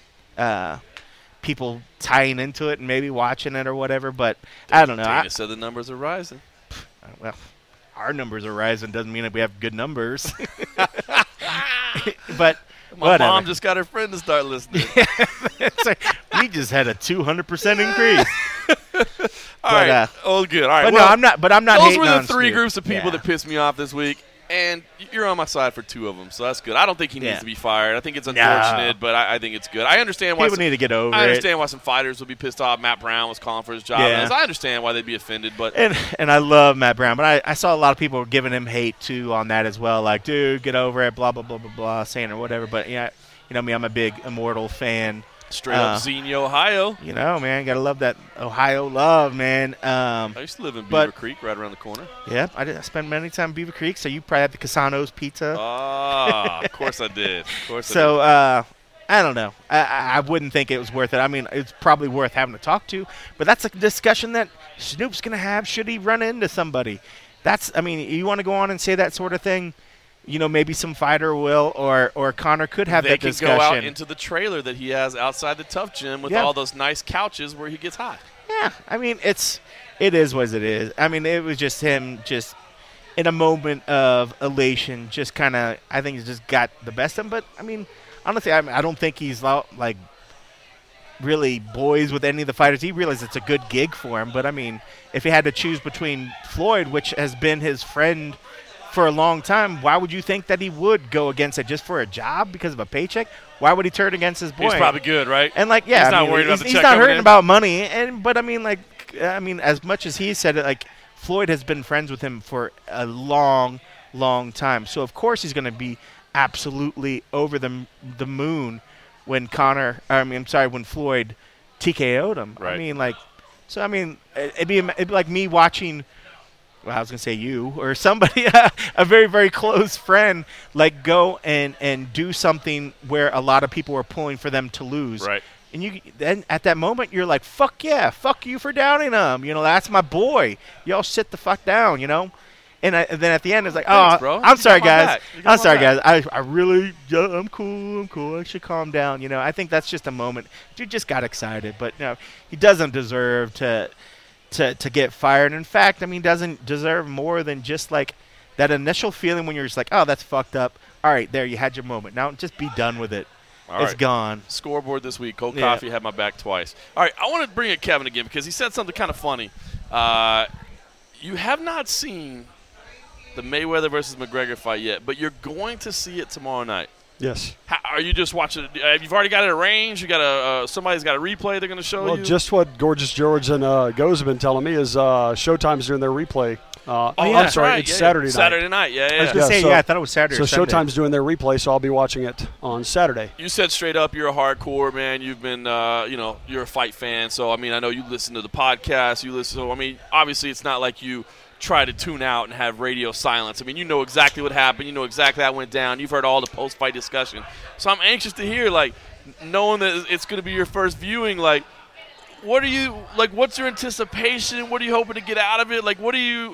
Speaker 2: people tying into it and maybe watching it or whatever, but I don't know.
Speaker 1: Dana said the numbers are rising.
Speaker 2: Well, our numbers are rising doesn't mean that we have good numbers. But
Speaker 1: my mom just got her friend to start listening.
Speaker 2: We just had a 200% increase.
Speaker 1: All right. Good. All right.
Speaker 2: But I'm not
Speaker 1: Those
Speaker 2: hating
Speaker 1: were the
Speaker 2: on
Speaker 1: three
Speaker 2: Snoop.
Speaker 1: groups of people that pissed me off this week. And you're on my side for two of them, so that's good. I don't think he needs
Speaker 2: Yeah.
Speaker 1: to be fired. I think it's
Speaker 2: No.
Speaker 1: unfortunate, but I think it's good. I understand why
Speaker 2: People need to get over
Speaker 1: I
Speaker 2: it.
Speaker 1: understand why some fighters would be pissed off. Matt Brown was calling for his job.
Speaker 2: Yeah.
Speaker 1: I understand why they'd be offended, but
Speaker 2: And I love Matt Brown, but I saw a lot of people giving him hate too on that as well. Like, dude, get over it, blah blah blah blah blah, saying or whatever. But yeah, you know me, I'm a big Immortal fan.
Speaker 1: straight up Xenia, Ohio.
Speaker 2: You know, man, gotta love that Ohio love, man.
Speaker 1: I used to live in Beaver
Speaker 2: but-
Speaker 1: Creek, right around the corner.
Speaker 2: Yeah, I spent many time in Beaver Creek, so you probably had the Casano's pizza.
Speaker 1: Ah, of course I did. Of course I did.
Speaker 2: So I don't know. I wouldn't think it was worth it. I mean, it's probably worth having to talk to, but that's a discussion that Snoop's gonna have. Should he run into somebody? I mean, you want to go on and say that sort of thing. You know, maybe some fighter will, or Conor could have
Speaker 1: They
Speaker 2: that
Speaker 1: can
Speaker 2: discussion.
Speaker 1: go out into the trailer that he has outside the Tough Gym with
Speaker 2: Yeah.
Speaker 1: all those nice couches where he gets hot.
Speaker 2: Yeah, I mean, it is what it is. I mean, it was just him just in a moment of elation, just kind of, I think he just got the best of him. But, I mean, honestly, I don't think he's, like, really boys with any of the fighters. He realized it's a good gig for him. But, I mean, if he had to choose between Floyd, which has been his friend for a long time, why would you think that he would go against it just for a job because of a paycheck? Why would he turn against his boy?
Speaker 1: He's probably good, right?
Speaker 2: And like, yeah,
Speaker 1: He's
Speaker 2: I
Speaker 1: not
Speaker 2: mean,
Speaker 1: worried about the
Speaker 2: he's
Speaker 1: check
Speaker 2: not
Speaker 1: coming
Speaker 2: hurting
Speaker 1: in.
Speaker 2: about money. But I mean, as much as he said it, like Floyd has been friends with him for a long, long time. So of course he's going to be absolutely over the moon when when Floyd TKO'd him.
Speaker 1: Right.
Speaker 2: I mean, like, so I mean, it'd be like me watching. Well, I was going to say you or somebody, a very, very close friend, like go and do something where a lot of people are pulling for them to lose.
Speaker 1: Right.
Speaker 2: And you then at that moment, you're like, fuck yeah, fuck you for downing him. You know, that's my boy. Y'all sit the fuck down, you know? And then at the end, it's like,
Speaker 1: Thanks, bro.
Speaker 2: I'm
Speaker 1: You
Speaker 2: sorry,
Speaker 1: got my
Speaker 2: guys.
Speaker 1: back. You got
Speaker 2: I'm
Speaker 1: my
Speaker 2: sorry,
Speaker 1: back.
Speaker 2: guys. I really, I'm cool. I should calm down. You know, I think that's just a moment. Dude just got excited. But, you know, he doesn't deserve to get fired. In fact, I mean, doesn't deserve more than just like that initial feeling when you're just like, oh, that's fucked up. All right, there, you had your moment. Now just be done with it.
Speaker 1: All
Speaker 2: It's
Speaker 1: right.
Speaker 2: gone.
Speaker 1: Scoreboard this week. Cold
Speaker 2: Yeah.
Speaker 1: Coffee had my back twice. All right, I want to bring in Kevin again because he said something kind of funny. You have not seen the Mayweather versus McGregor fight yet, but you're going to see it tomorrow night.
Speaker 4: Yes.
Speaker 1: Are you just watching it? You've already got it arranged? You got somebody's got a replay they're going to show
Speaker 4: Well,
Speaker 1: you?
Speaker 4: just what Gorgeous George and Goes have been telling me is Showtime's doing their replay.
Speaker 1: yeah,
Speaker 4: I'm
Speaker 1: that's
Speaker 4: sorry,
Speaker 1: right.
Speaker 4: it's
Speaker 1: Yeah,
Speaker 4: Saturday night.
Speaker 1: Saturday night, yeah.
Speaker 2: I was
Speaker 1: yeah.
Speaker 2: going to
Speaker 4: Yeah,
Speaker 2: say,
Speaker 4: so-
Speaker 2: I thought it was Saturday
Speaker 4: So
Speaker 2: or Sunday.
Speaker 4: Showtime's doing their replay, so I'll be watching it on Saturday.
Speaker 1: You said straight up you're a hardcore man. You've been, you're a fight fan. So, I mean, I know you listen to the podcast. So, I mean, obviously it's not like you try to tune out and have radio silence. I mean, you know exactly what happened. You know exactly how it went down. You've heard all the post-fight discussion. So I'm anxious to hear, like, knowing that it's going to be your first viewing, like, what's your anticipation? What are you hoping to get out of it? Like, what are you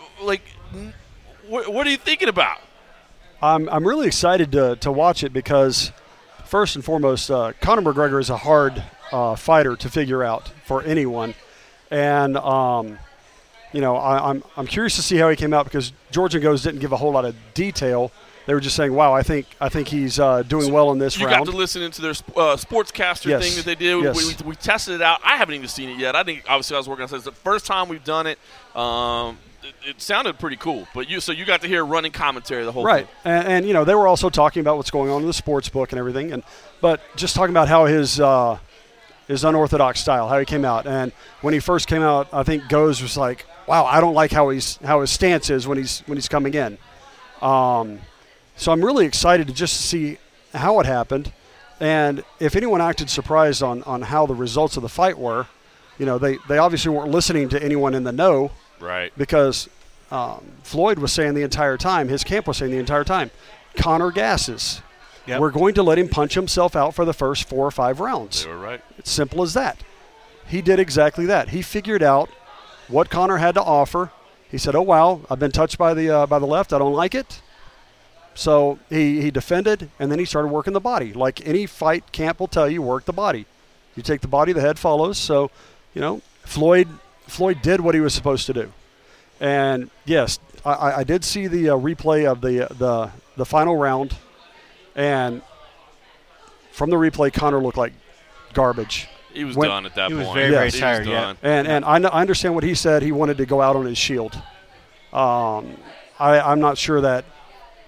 Speaker 1: thinking about?
Speaker 4: I'm really excited to watch it because, first and foremost, Conor McGregor is a hard fighter to figure out for anyone, and I'm curious to see how he came out because George and Goes didn't give a whole lot of detail. They were just saying, "Wow, I think he's doing well in this
Speaker 1: You
Speaker 4: round."
Speaker 1: got to listen into their sportscaster
Speaker 4: Yes.
Speaker 1: thing that they did.
Speaker 4: Yes.
Speaker 1: We tested it out. I haven't even seen it yet. I think obviously I was working on it. It's the first time we've done it. It sounded pretty cool. But you got to hear running commentary the whole
Speaker 4: Right,
Speaker 1: thing.
Speaker 4: and they were also talking about what's going on in the sports book and everything, but just talking about how his unorthodox style, how he came out, and when he first came out, I think Goes was like, "Wow, I don't like how his stance is when he's coming in." So I'm really excited to just see how it happened, and if anyone acted surprised on how the results of the fight were, they obviously weren't listening to anyone in the know.
Speaker 1: Right.
Speaker 4: Because Floyd was saying the entire time, his camp was saying the entire time, Conor gasses.
Speaker 2: Yep.
Speaker 4: We're going to let him punch himself out for the first 4 or 5 rounds.
Speaker 1: They were right.
Speaker 4: It's simple as that. He did exactly that. He figured out what Conor had to offer. He said, "Oh wow, I've been touched by the left. I don't like it." So he defended, and then he started working the body. Like any fight camp will tell you, work the body. You take the body, the head follows. So, Floyd did what he was supposed to do. And yes, I did see the replay of the final round, and from the replay, Conor looked like garbage.
Speaker 1: He was
Speaker 4: When-
Speaker 1: done at that
Speaker 2: He
Speaker 1: point.
Speaker 2: was very, very
Speaker 4: Yes.
Speaker 1: He
Speaker 2: tired,
Speaker 1: was
Speaker 2: yeah.
Speaker 1: done.
Speaker 4: And I understand what he said. He wanted to go out on his shield. I'm not sure that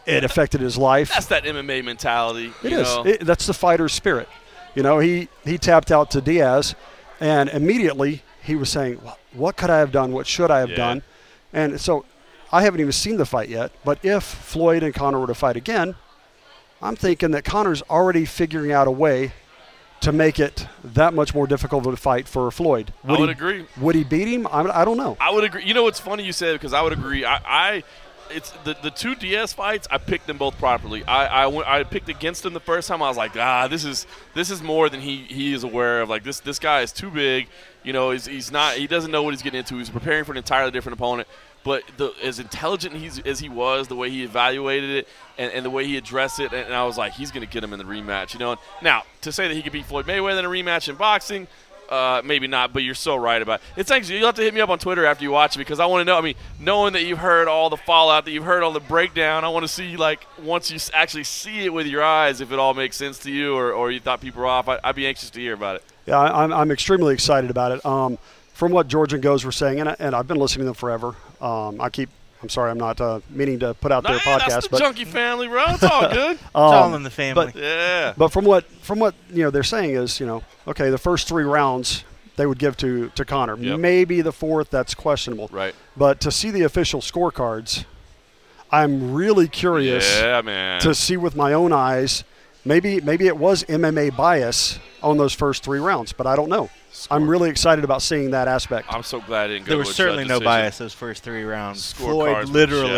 Speaker 4: it affected his life.
Speaker 1: That's that MMA mentality.
Speaker 4: It is. That's the fighter's spirit. He tapped out to Diaz, and immediately he was saying, what could I have done? What should I have done? And so I haven't even seen the fight yet, but if Floyd and Conor were to fight again, I'm thinking that Conor's already figuring out a way to make it that much more difficult to fight for Floyd.
Speaker 1: I would agree.
Speaker 4: Would he beat him? I don't know.
Speaker 1: I would agree. What's funny you said, because I would agree. It's the two Diaz fights. I picked them both properly. I picked against him the first time. I was like, this is more than he is aware of. Like this guy is too big. He's not. He doesn't know what he's getting into. He's preparing for an entirely different opponent. But as intelligent as he was, the way he evaluated it and the way he addressed it, and I was like, he's going to get him in the rematch. Now to say that he could beat Floyd Mayweather in a rematch in boxing. Maybe not, but you're so right about it. It's actually, you'll have to hit me up on Twitter after you watch it, because I want to know. I mean, knowing that you've heard all the fallout, that you've heard all the breakdown, I want to see, once you actually see it with your eyes, if it all makes sense to you, or you thought people were off. I'd be anxious to hear about it.
Speaker 4: Yeah, I'm extremely excited about it. From what George and Goes were saying, and I've been listening to them forever. I'm sorry, I'm not meaning to put out their podcast.
Speaker 1: That's the Junkie family, bro. It's all good.
Speaker 2: It's all in the family.
Speaker 4: But from what they're saying is, okay, the first 3 rounds they would give to Conor.
Speaker 1: Yep.
Speaker 4: Maybe the 4th, that's questionable.
Speaker 1: Right.
Speaker 4: But to see the official scorecards, I'm really curious to see with my own eyes. Maybe it was MMA bias on those first 3 rounds, but I don't know. I'm really excited about seeing that aspect.
Speaker 1: I'm so glad it didn't go
Speaker 2: There was certainly no bias those first 3 rounds. Floyd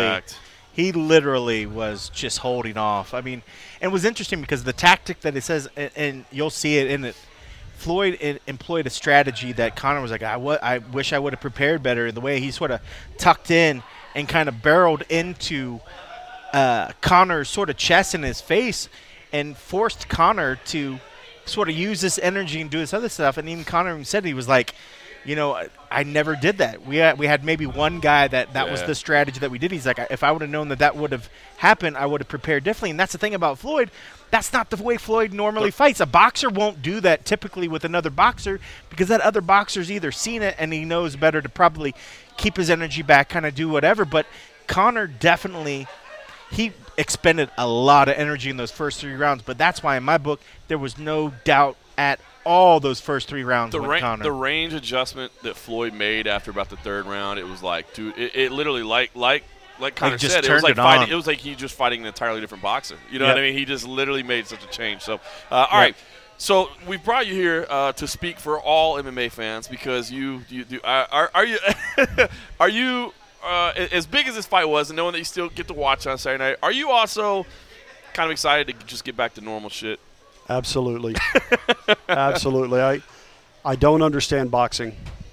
Speaker 2: literally was just holding off. I mean, and it was interesting because the tactic that it says, and you'll see it in it, Floyd employed a strategy that Conor was like, I wish I would have prepared better. The way he sort of tucked in and kind of barreled into Conor's sort of chest and his face and forced Conor to sort of use this energy and do this other stuff. And even Conor even said, he was like, I never did that. We had maybe one guy that was the strategy that we did. He's like, if I would have known that would have happened, I would have prepared differently. And that's the thing about Floyd. That's not the way Floyd normally fights. A boxer won't do that typically with another boxer, because that other boxer's either seen it and he knows better to probably keep his energy back, kind of do whatever. But Conor definitely, he expended a lot of energy in those first 3 rounds. But that's why in my book there was no doubt at all those first 3 rounds with Conor.
Speaker 1: The range adjustment that Floyd made after about the 3rd round, it was like, dude, it literally like Conor said, it was like fighting. It was like he just fighting an entirely different boxer. You know what I mean? He just literally made such a change. So, all right. So we brought you here to speak for all MMA fans, because you are you are you as big as this fight was, and knowing that you still get to watch on Saturday night, are you also kind of excited to just get back to normal shit?
Speaker 4: Absolutely. Absolutely. I don't understand boxing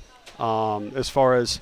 Speaker 4: as far as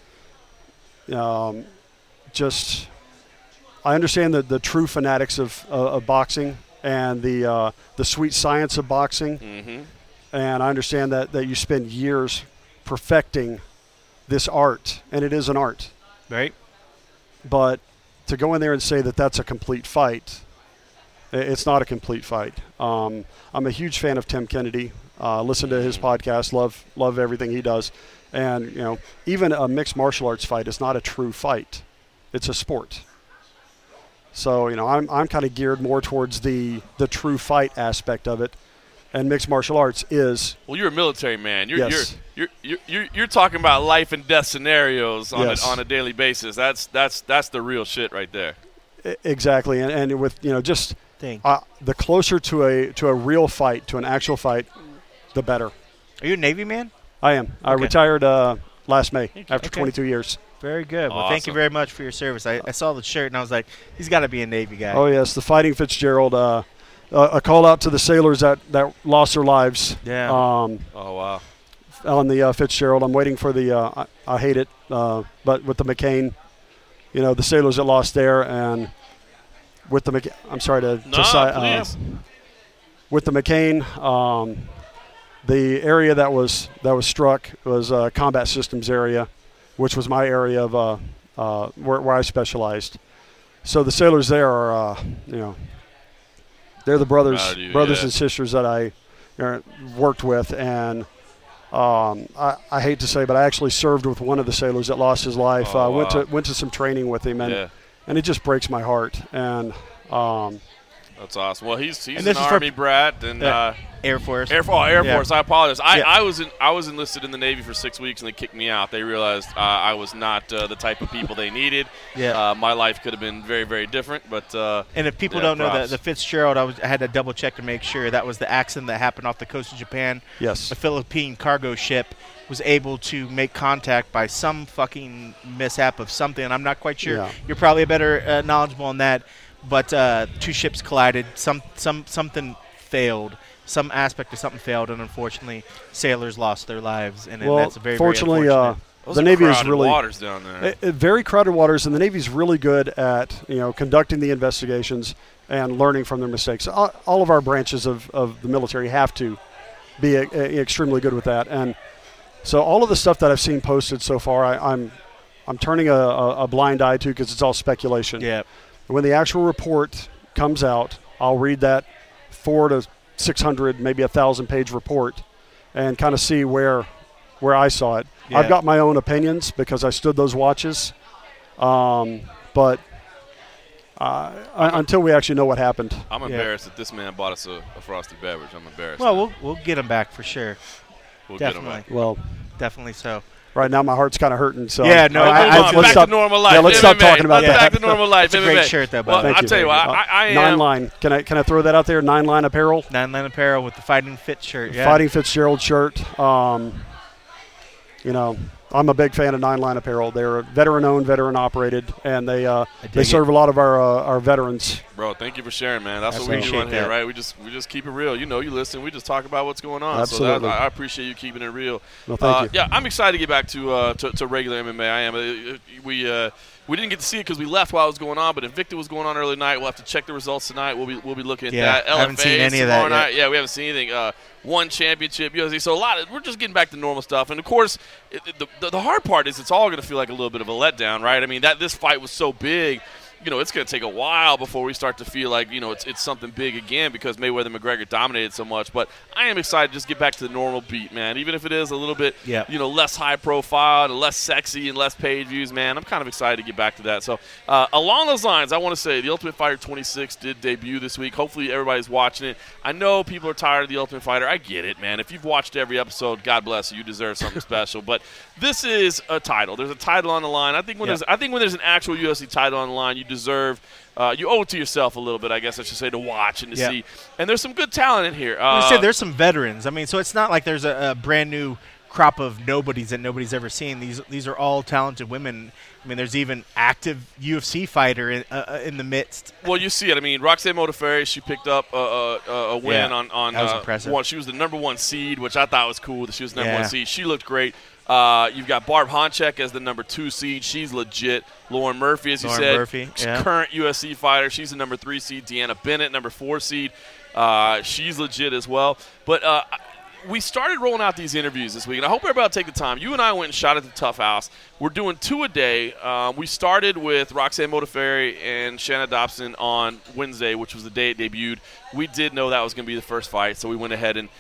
Speaker 4: just I understand the true fanatics of boxing and the sweet science of boxing.
Speaker 1: Mm-hmm.
Speaker 4: And I understand that you spend years perfecting this art, and it is an art.
Speaker 2: Right.
Speaker 4: But to go in there and say that that's a complete fight, it's not a complete fight. I'm a huge fan of Tim Kennedy. Listen to his podcast. Love everything he does. And even a mixed martial arts fight is not a true fight. It's a sport. So I'm kind of geared more towards the true fight aspect of it. And mixed martial arts is.
Speaker 1: Well, you're a military man.
Speaker 4: Yes.
Speaker 1: You're talking about life and death scenarios on a daily basis. That's the real shit right there.
Speaker 4: Exactly, and with just the closer to a real fight, to an actual fight, the better.
Speaker 2: Are you a Navy man?
Speaker 4: I am. I retired last May after 22 years.
Speaker 2: Very good. Well,
Speaker 1: Awesome.
Speaker 2: Thank you very much for your service. I saw the shirt and I was like, he's got to be a Navy guy.
Speaker 4: Oh yes, the Fighting Fitzgerald. A call out to the sailors that lost their lives.
Speaker 2: Yeah.
Speaker 1: Oh wow.
Speaker 4: On the Fitzgerald, I'm waiting for the. I hate it, but with the McCain, the sailors that lost there, and with the I'm sorry to
Speaker 1: please.
Speaker 4: With the McCain, the area that was struck was combat systems area, which was my area of where I specialized. So the sailors there are they're the brothers and sisters that I worked with, and I hate to say, but I actually served with one of the sailors that lost his life. Went to some training with him, and it just breaks my heart. And
Speaker 1: That's awesome. Well, he's
Speaker 2: And
Speaker 1: an
Speaker 2: this is for-
Speaker 1: Army brat and
Speaker 2: Air Force.
Speaker 1: Air Force. I apologize.
Speaker 2: Yeah.
Speaker 1: I was enlisted in the Navy for 6 weeks and they kicked me out. They realized I was not the type of people they needed.
Speaker 2: Yeah.
Speaker 1: My life could have been very, very different. But
Speaker 2: And if people
Speaker 1: yeah,
Speaker 2: don't know
Speaker 1: props.
Speaker 2: the Fitzgerald, I had to double check to make sure that was the accident that happened off the coast of Japan.
Speaker 4: Yes.
Speaker 2: A Philippine cargo ship was able to make contact by some fucking mishap of something. I'm not quite sure.
Speaker 4: Yeah.
Speaker 2: You're probably better knowledgeable on that. But two ships collided. Something failed. Some aspect of something failed, and unfortunately, sailors lost their lives. And
Speaker 4: Well,
Speaker 2: that's very,
Speaker 4: fortunately,
Speaker 2: very unfortunate.
Speaker 1: those
Speaker 4: the
Speaker 1: are
Speaker 4: Navy is
Speaker 1: crowded
Speaker 4: really
Speaker 1: waters down there.
Speaker 4: very crowded waters, and the Navy's really good at conducting the investigations and learning from their mistakes. All of our branches of the military have to be extremely good with that, and so all of the stuff that I've seen posted so far, I'm turning a blind eye to because it's all speculation.
Speaker 2: Yeah.
Speaker 4: When the actual report comes out, I'll read that 400 to 600, maybe 1,000-page report, and kind of see where I saw it.
Speaker 2: Yeah.
Speaker 4: I've got my own opinions because I stood those watches, but until we actually know what happened.
Speaker 1: I'm embarrassed that this man bought us a frosty beverage. I'm embarrassed.
Speaker 2: Well, we'll get them back for sure.
Speaker 1: We'll get 'em
Speaker 2: Definitely.
Speaker 1: back.
Speaker 4: Well,
Speaker 2: Definitely so.
Speaker 4: right now my heart's kind of hurting. So
Speaker 2: Yeah, no,
Speaker 1: All right, move on.
Speaker 4: let's
Speaker 1: back
Speaker 4: stop.
Speaker 1: to normal life.
Speaker 4: Yeah, let's stop
Speaker 1: MMA.
Speaker 4: talking about
Speaker 1: Let's
Speaker 4: that.
Speaker 1: Back to normal life.
Speaker 2: It's a great
Speaker 1: MMA.
Speaker 2: shirt, though, by
Speaker 1: Well,
Speaker 2: the way.
Speaker 1: I'll tell you what, I am.
Speaker 4: 9 Line. Can I throw that out there? 9 Line Apparel.
Speaker 2: 9 Line Apparel with the Fighting Fit shirt. Yeah.
Speaker 4: Fighting Fitzgerald shirt. I'm a big fan of 9 Line Apparel. They're veteran-owned, veteran-operated, and they
Speaker 2: dig
Speaker 4: serve a lot of our veterans.
Speaker 1: Bro, thank you for sharing, man. That's
Speaker 2: I
Speaker 1: what we do
Speaker 2: appreciate
Speaker 1: on here,
Speaker 2: that.
Speaker 1: right? We just keep it real. You listen. We just talk about what's going on.
Speaker 4: Absolutely.
Speaker 1: So I appreciate you keeping it real.
Speaker 4: Well, thank you.
Speaker 1: Yeah, I'm excited to get back to regular MMA. I am. We didn't get to see it because we left while it was going on, but Invicta was going on early night. We'll have to check the results tonight. We'll be looking at that.
Speaker 2: I haven't seen any of that
Speaker 1: tomorrow night.
Speaker 2: yet.
Speaker 1: Yeah, we haven't seen anything. One championship, UFC. So we're just getting back to normal stuff. And of course, the hard part is it's all going to feel like a little bit of a letdown, right? I mean, this fight was so big. It's going to take a while before we start to feel like, it's something big again because Mayweather-McGregor dominated so much. But I am excited to just get back to the normal beat, man. Even if it is a little bit, less high profile and less sexy and less page views, man, I'm kind of excited to get back to that. So along those lines, I want to say The Ultimate Fighter 26 did debut this week. Hopefully everybody's watching it. I know people are tired of The Ultimate Fighter. I get it, man. If you've watched every episode, God bless you. You deserve something special. But this is a title. There's a title on the line. I think when there's an actual UFC title on the line, you deserve you owe it to yourself a little bit, I guess I should say, to watch and to see. And there's some good talent in here.
Speaker 2: I said there's some veterans. I mean, so it's not like there's a brand new crop of nobodies that nobody's ever seen. These are all talented women. I mean, there's even active UFC fighter in the midst.
Speaker 1: Well, you see it. I mean, Roxanne Modafferi, she picked up a win on
Speaker 2: that was impressive.
Speaker 1: She was the number 1 seed, which I thought was cool that she was the number 1 seed. She looked great. You've got Barb Honchek as the number 2 seed. She's legit. Lauren Murphy, as you said, current UFC fighter. She's the number 3 seed. Deanna Bennett, number 4 seed. She's legit as well. But we started rolling out these interviews this week, and I hope everybody will take the time. You and I went and shot at the Tough House. We're doing 2 a day. We started with Roxanne Modafferi and Shanna Dobson on Wednesday, which was the day it debuted. We did know that was going to be the first fight, so we went ahead and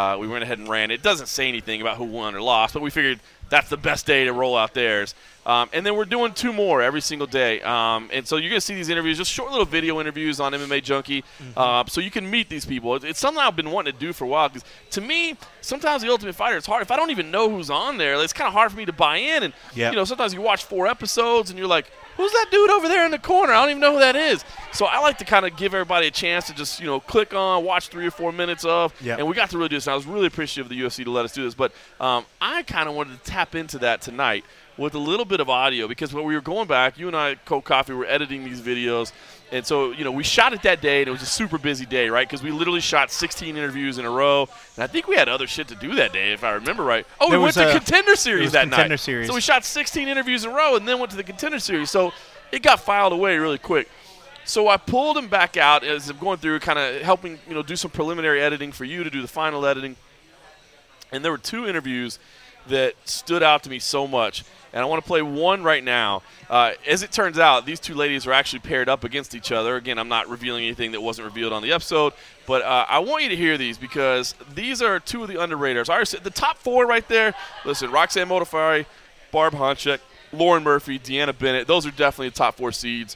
Speaker 1: ran. It doesn't say anything about who won or lost, but we figured that's the best day to roll out theirs. And then we're doing 2 more every single day. And so you're going to see these interviews, just short little video interviews on MMA Junkie, so you can meet these people. It's something I've been wanting to do for a while because, to me, sometimes The Ultimate Fighter, it's hard. If I don't even know who's on there, it's kind of hard for me to buy in. And, sometimes you watch 4 episodes and you're like, who's that dude over there in the corner? I don't even know who that is. So I like to kind of give everybody a chance to just, click on, watch 3 or 4 minutes of. Yep. And we got to really do this. And I was really appreciative of the UFC to let us do this. But I kind of wanted to tap into that tonight with a little bit of audio because when we were going back, you and I, Coke Coffee, were editing these videos. And so, we shot it that day, and it was a super busy day, right? Because we literally shot 16 interviews in a row. And I think we had other shit to do that day, if I remember right. Oh, we went to Contender Series that night.
Speaker 2: Series.
Speaker 1: So we shot 16 interviews in a row and then went to the Contender Series. So it got filed away really quick. So I pulled them back out as I'm going through, kind of helping, do some preliminary editing for you to do the final editing. And there were 2 interviews that stood out to me so much. And I want to play one right now. As it turns out, these 2 ladies are actually paired up against each other. Again, I'm not revealing anything that wasn't revealed on the episode. But I want you to hear these because these are 2 of the underraters. I already said the top 4 right there. Listen, Roxanne Modafferi, Barb Honchek, Lauren Murphy, Deanna Bennett. Those are definitely the top 4 seeds.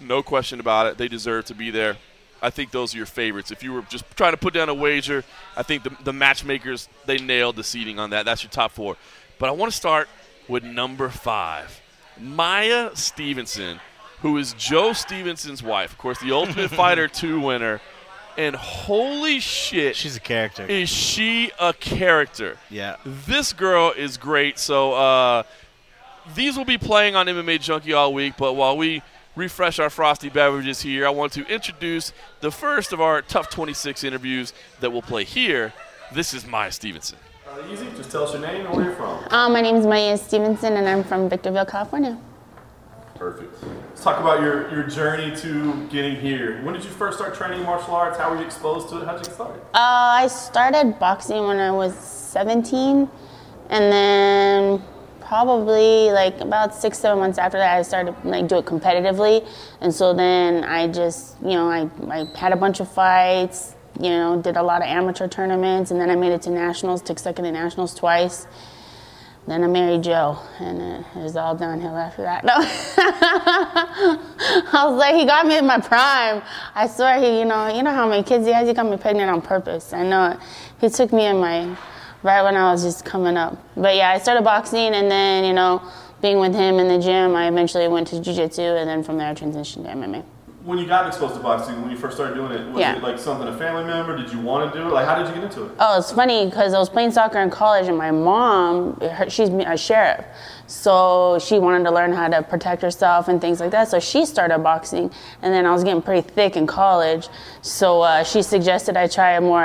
Speaker 1: No question about it. They deserve to be there. I think those are your favorites. If you were just trying to put down a wager, I think the matchmakers, they nailed the seeding on that. That's your top 4. But I want to start with number 5, Maya Stevenson, who is Joe Stevenson's wife. Of course, the Ultimate Fighter 2 winner. And holy shit.
Speaker 2: She's a character.
Speaker 1: Is she a character?
Speaker 2: Yeah.
Speaker 1: This girl is great. So these will be playing on MMA Junkie all week. But while we refresh our frosty beverages here, I want to introduce the first of our Tough 26 interviews that we'll play here. This is Maya Stevenson.
Speaker 5: Easy. Just tell us your name and where you're from.
Speaker 6: My name is Maya Stevenson, and I'm from Victorville, California.
Speaker 5: Perfect. Let's talk about your journey to getting here. When did you first start training martial arts? How were you exposed to it? How did you get started?
Speaker 6: I started boxing when I was 17, and then probably like about 6-7 months after that, I started do it competitively. And so then I just, I had a bunch of fights, did a lot of amateur tournaments, and then I made it to nationals, took second at nationals twice. Then I married Joe, and it was all downhill after that. No. I was like, he got me in my prime. I swear, you know how many kids he has? He got me pregnant on purpose. I know it. He took me in right when I was just coming up. But yeah, I started boxing, and then, being with him in the gym, I eventually went to jiu-jitsu, and then from there I transitioned to MMA.
Speaker 5: When you got exposed to boxing, when you first started doing it, was it like something a family member? Did you want to do it? Like, how did you get into it?
Speaker 6: Oh, it's funny because I was playing soccer in college, and my mom, she's a sheriff, so she wanted to learn how to protect herself and things like that. So she started boxing, and then I was getting pretty thick in college, so she suggested I try a more,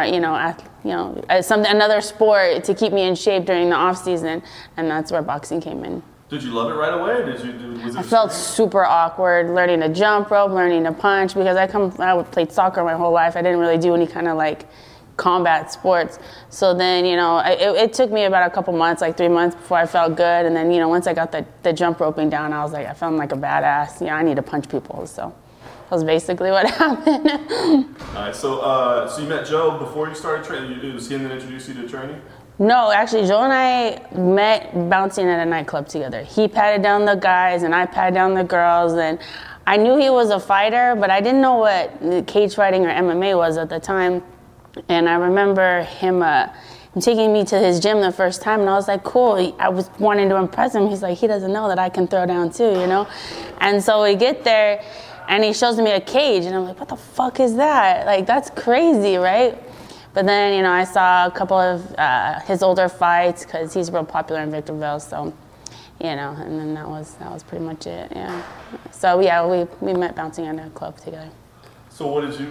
Speaker 6: another sport to keep me in shape during the off season, and that's where boxing came in.
Speaker 5: Did you love it right away, or
Speaker 6: I felt super awkward learning to jump rope, learning to punch, because I played soccer my whole life. I didn't really do any kind of combat sports. So then, it took me about a couple months, 3 months before I felt good. And then, once I got the jump roping down, I was I felt like a badass. I need to punch people. So that was basically what happened.
Speaker 5: All right, so you met Joe before you started training? Was he that introduced you to training?
Speaker 6: No, actually, Joe and I met bouncing at a nightclub together. He patted down the guys, and I patted down the girls, and I knew he was a fighter, but I didn't know what cage fighting or MMA was at the time. And I remember him taking me to his gym the first time, and I was like, cool. I was wanting to impress him. He's like, he doesn't know that I can throw down too, And so we get there, and he shows me a cage, and I'm like, what the fuck is that? That's crazy, right? But then, I saw a couple of his older fights because he's real popular in Victorville. So, and then that was pretty much it. Yeah. So yeah, we met bouncing at a club together.
Speaker 5: So what did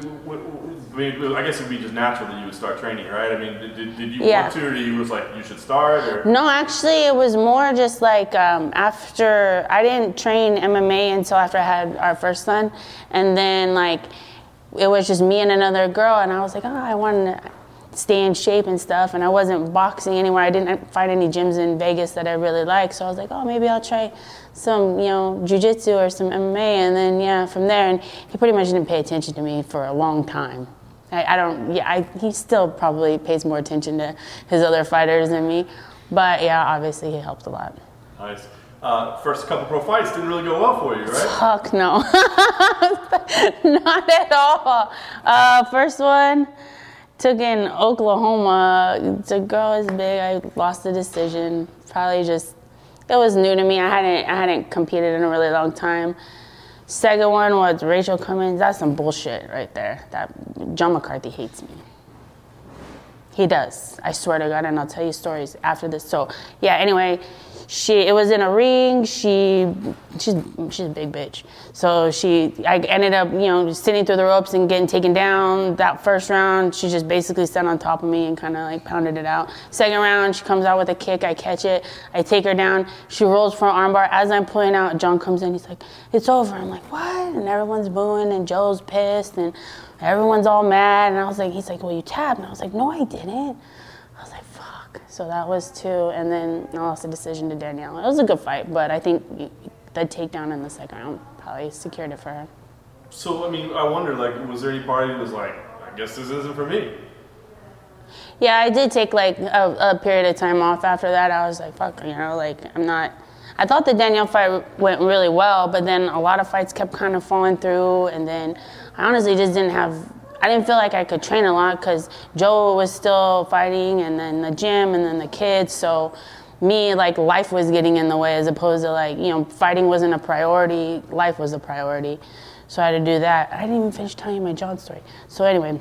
Speaker 5: I guess it would be just natural that you would start training, right? I mean, did you want to, or you was you should start? Or?
Speaker 6: No, actually, it was more just after I didn't train MMA until after I had our first son, and then it was just me and another girl, and I was like, I wanted to stay in shape and stuff, and I wasn't boxing anywhere. I didn't find any gyms in Vegas that I really liked, so I was like, maybe I'll try some, jiu-jitsu or some MMA, and then, from there, and he pretty much didn't pay attention to me for a long time. He still probably pays more attention to his other fighters than me, but, obviously he helped a lot.
Speaker 5: Nice. First couple pro fights didn't really go well for you, right?
Speaker 6: Fuck no. Not at all. First one, took in Oklahoma. The girl is big. I lost the decision. Probably just, it was new to me. I hadn't competed in a really long time. Second one was Rachel Cummins. That's some bullshit right there. That John McCarthy hates me. He does. I swear to God, and I'll tell you stories after this. So yeah. Anyway, it was in a ring. She's a big bitch. So I ended up, sitting through the ropes and getting taken down. That first round, she just basically sat on top of me and kind of pounded it out. Second round, she comes out with a kick. I catch it. I take her down. She rolls for an armbar. As I'm pulling out, John comes in. He's like, it's over. I'm like, what? And everyone's booing, and Joe's pissed, and everyone's all mad. And he's like, well, you tapped. And I was like, no, I didn't. I was like, fuck. So that was 2, and then I lost the decision to Danielle. It was a good fight, but I think the takedown in the second round probably secured it for her.
Speaker 5: So, I mean, I wonder, was there any party that was like, I guess this isn't for me? Yeah,
Speaker 6: I did take, a period of time off after that. I was like, fuck, I'm I thought the Danielle fight went really well, but then a lot of fights kept kind of falling through, and then I honestly just I didn't feel like I could train a lot because Joe was still fighting, and then the gym, and then the kids, so me, like, life was getting in the way as opposed to, like, you know, fighting wasn't a priority, life was a priority. So I had to do that. I didn't even finish telling you my John story. So anyway.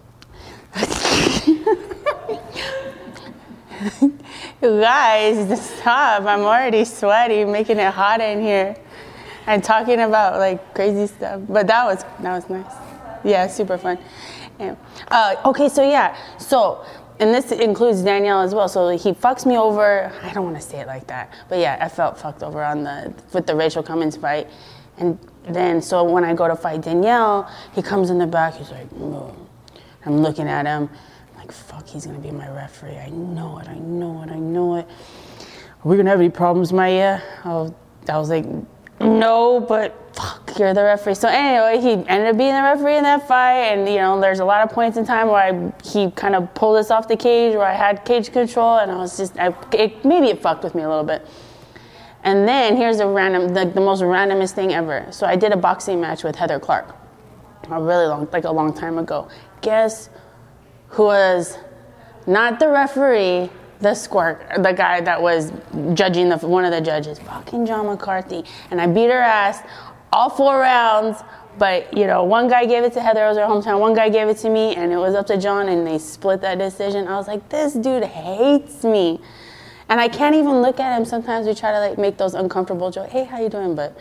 Speaker 6: You guys, just stop. I'm already sweaty, making it hot in here. And talking about, like, crazy stuff. But that was nice. Yeah, super fun. Yeah. Okay, so yeah. So, and this includes Danielle as well. So he fucks me over. I don't want to say it like that. But yeah, I felt fucked over with the Rachel Cummins fight. And then, so when I go to fight Danielle, he comes in the back. He's like, "Oh." I'm looking at him. I'm like, fuck, he's going to be my referee. I know it. Are we going to have any problems, Maya? I was like, no, but fuck, you're the referee. So anyway, he ended up being the referee in that fight. And, you know, there's a lot of points in time where he kind of pulled us off the cage, where I had cage control. And I was just, maybe it fucked with me a little bit. And then here's the most randomest thing ever. So I did a boxing match with Heather Clark a long time ago. Guess who was not the referee, the guy that was judging one of the judges, fucking John McCarthy. And I beat her ass all 4 rounds, but, you know, one guy gave it to Heather, it was her hometown, one guy gave it to me, and it was up to John, and they split that decision. I was like, this dude hates me. And I can't even look at him. Sometimes we try to, like, make those uncomfortable jokes. Hey, how you doing? But,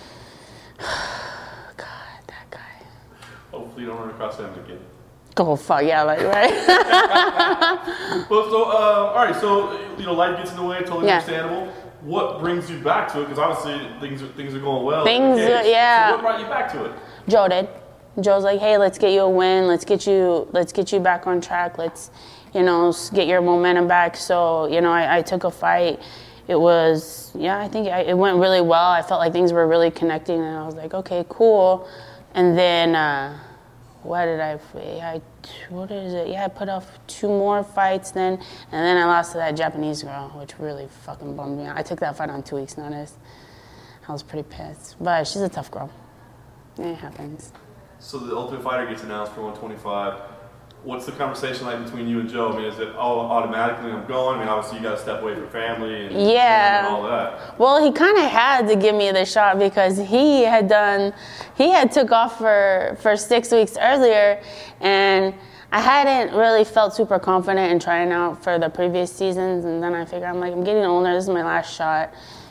Speaker 6: God, that guy.
Speaker 5: Hopefully you don't run across him again.
Speaker 6: Go fuck, yeah, like, right?
Speaker 5: Well, so, all right, so, you know, life gets in the way, totally understandable. What brings you back to it? Because obviously things are going well.
Speaker 6: Yeah.
Speaker 5: So what brought you back to it?
Speaker 6: Joe did. Joe's like, hey, let's get you a win. Let's get you back on track. Let's, you know, get your momentum back. So, you know, I took a fight. It was, I think it went really well. I felt like things were really connecting, and I was like, okay, cool. And then, what did I put off 2 more fights then, and then I lost to that Japanese girl, which really fucking bummed me out. I took that fight on 2 weeks' notice. I was pretty pissed, but she's a tough girl. It happens.
Speaker 5: So the Ultimate Fighter gets announced for 125. What's the conversation like between you and Joe? I mean, is it automatically I'm going? I mean, obviously you got to step away from family and all that.
Speaker 6: Well, he kind of had to give me the shot because he had took off for 6 weeks earlier, and I hadn't really felt super confident in trying out for the previous seasons. And then I figured, I'm getting older. This is my last shot.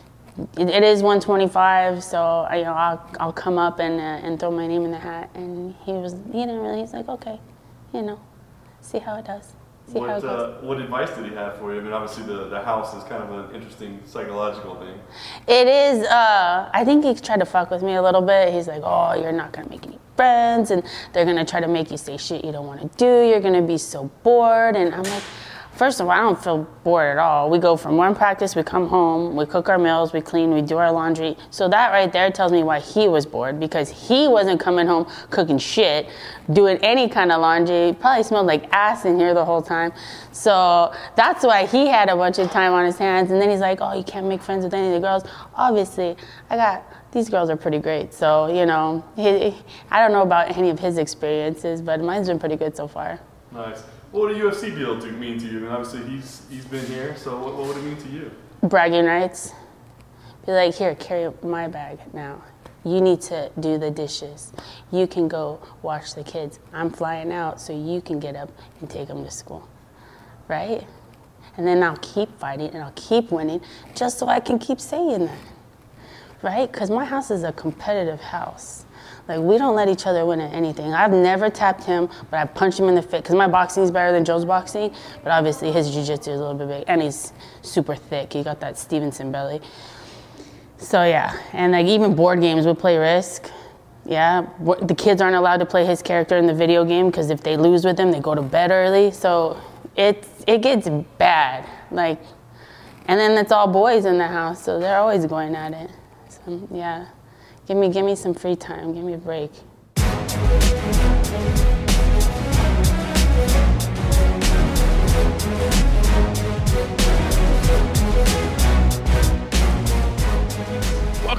Speaker 6: It is 125, so I'll come up and throw my name in the hat. And he's like, okay. You know, see how it does. How it goes.
Speaker 5: What advice did he have for you? I mean, obviously the house is kind of an interesting psychological thing.
Speaker 6: It is. I think he tried to fuck with me a little bit. He's like, oh, you're not going to make any friends, and they're going to try to make you say shit you don't want to do. You're going to be so bored. And I'm like, first of all, I don't feel bored at all. We go from one practice, we come home, we cook our meals, we clean, we do our laundry. So that right there tells me why he was bored, because he wasn't coming home cooking shit, doing any kind of laundry. Probably smelled like ass in here the whole time. So that's why he had a bunch of time on his hands. And then he's like, oh, you can't make friends with any of the girls. Obviously, these girls are pretty great. So, you know, I don't know about any of his experiences, but mine's been pretty good so far.
Speaker 5: Nice. What would a UFC deal mean to you? I mean, obviously he's been here, so what would it mean to you?
Speaker 6: Bragging rights. Be like, here, carry my bag now. You need to do the dishes. You can go watch the kids. I'm flying out, so you can get up and take them to school, right? And then I'll keep fighting and I'll keep winning just so I can keep saying that, right? Because my house is a competitive house. Like, we don't let each other win at anything. I've never tapped him, but I punched him in the face. Because my boxing is better than Joe's boxing, but obviously his jiu-jitsu is a little bit big. And he's super thick. He got that Stevenson belly. So, yeah. And, like, even board games, we play Risk. Yeah. The kids aren't allowed to play his character in the video game because if they lose with him, they go to bed early. So it gets bad. Like, and then it's all boys in the house, so they're always going at it. So, yeah. Give me some free time. Give me a break.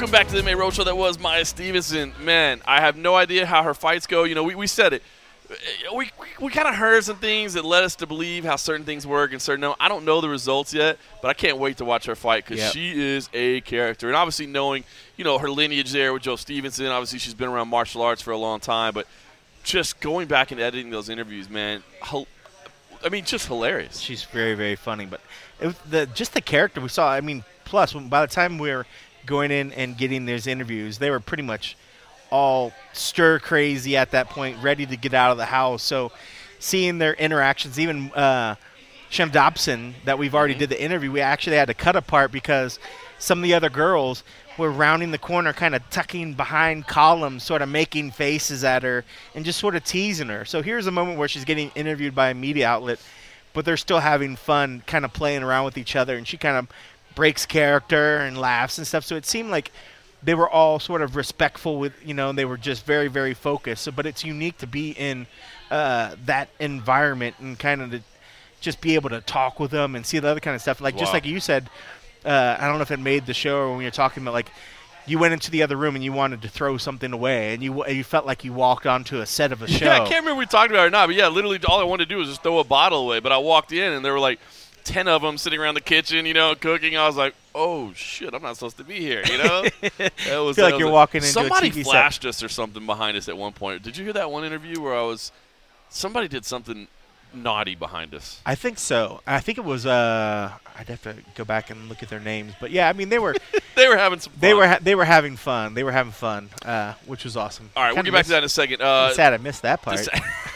Speaker 1: Welcome back to the MMA Roadshow. That was Maya Stevenson. Man, I have no idea how her fights go. You know, we said it. We kind of heard some things that led us to believe how certain things work and certain no. I don't know the results yet, but I can't wait to watch her fight because she is a character. And obviously knowing, you know, her lineage there with Joe Stevenson, obviously she's been around martial arts for a long time, but just going back and editing those interviews, man, I mean, just hilarious.
Speaker 2: She's very, very funny. But just the character we saw, I mean, plus by the time we were going in and getting those interviews, they were pretty much all stir crazy at that point, ready to get out of the house. So seeing their interactions, even Shem Dobson, that we've already did the interview, we actually had to cut apart because some of the other girls were rounding the corner, kind of tucking behind columns, sort of making faces at her and just sort of teasing her. So here's a moment where she's getting interviewed by a media outlet, but they're still having fun, kind of playing around with each other, and she kind of breaks character and laughs and stuff. So it seemed like they were all sort of respectful with, you know, they were just very, very focused. So, but it's unique to be in that environment and kind of to just be able to talk with them and see the other kind of stuff. Like, just like you said, I don't know if it made the show or when you're talking about, like, you went into the other room and you wanted to throw something away and you felt like you walked onto a set of a show.
Speaker 1: Yeah, I can't remember if we talked about it or not, but yeah, literally all I wanted to do was just throw a bottle away. But I walked in and there were like 10 of them sitting around the kitchen, you know, cooking. I was like, oh, shit, I'm not supposed to be here, you know?
Speaker 2: I feel like you're walking into a TV set.
Speaker 1: Somebody flashed us or something behind us at one point. Did you hear that one interview where somebody did something naughty behind us?
Speaker 2: I think so. I think it was, I'd have to go back and look at their names. But, yeah, I mean, they were
Speaker 1: they were having some fun.
Speaker 2: They were having fun. They were having fun, which was awesome.
Speaker 1: All right, we'll get back to that in a second.
Speaker 2: Sad I missed that part.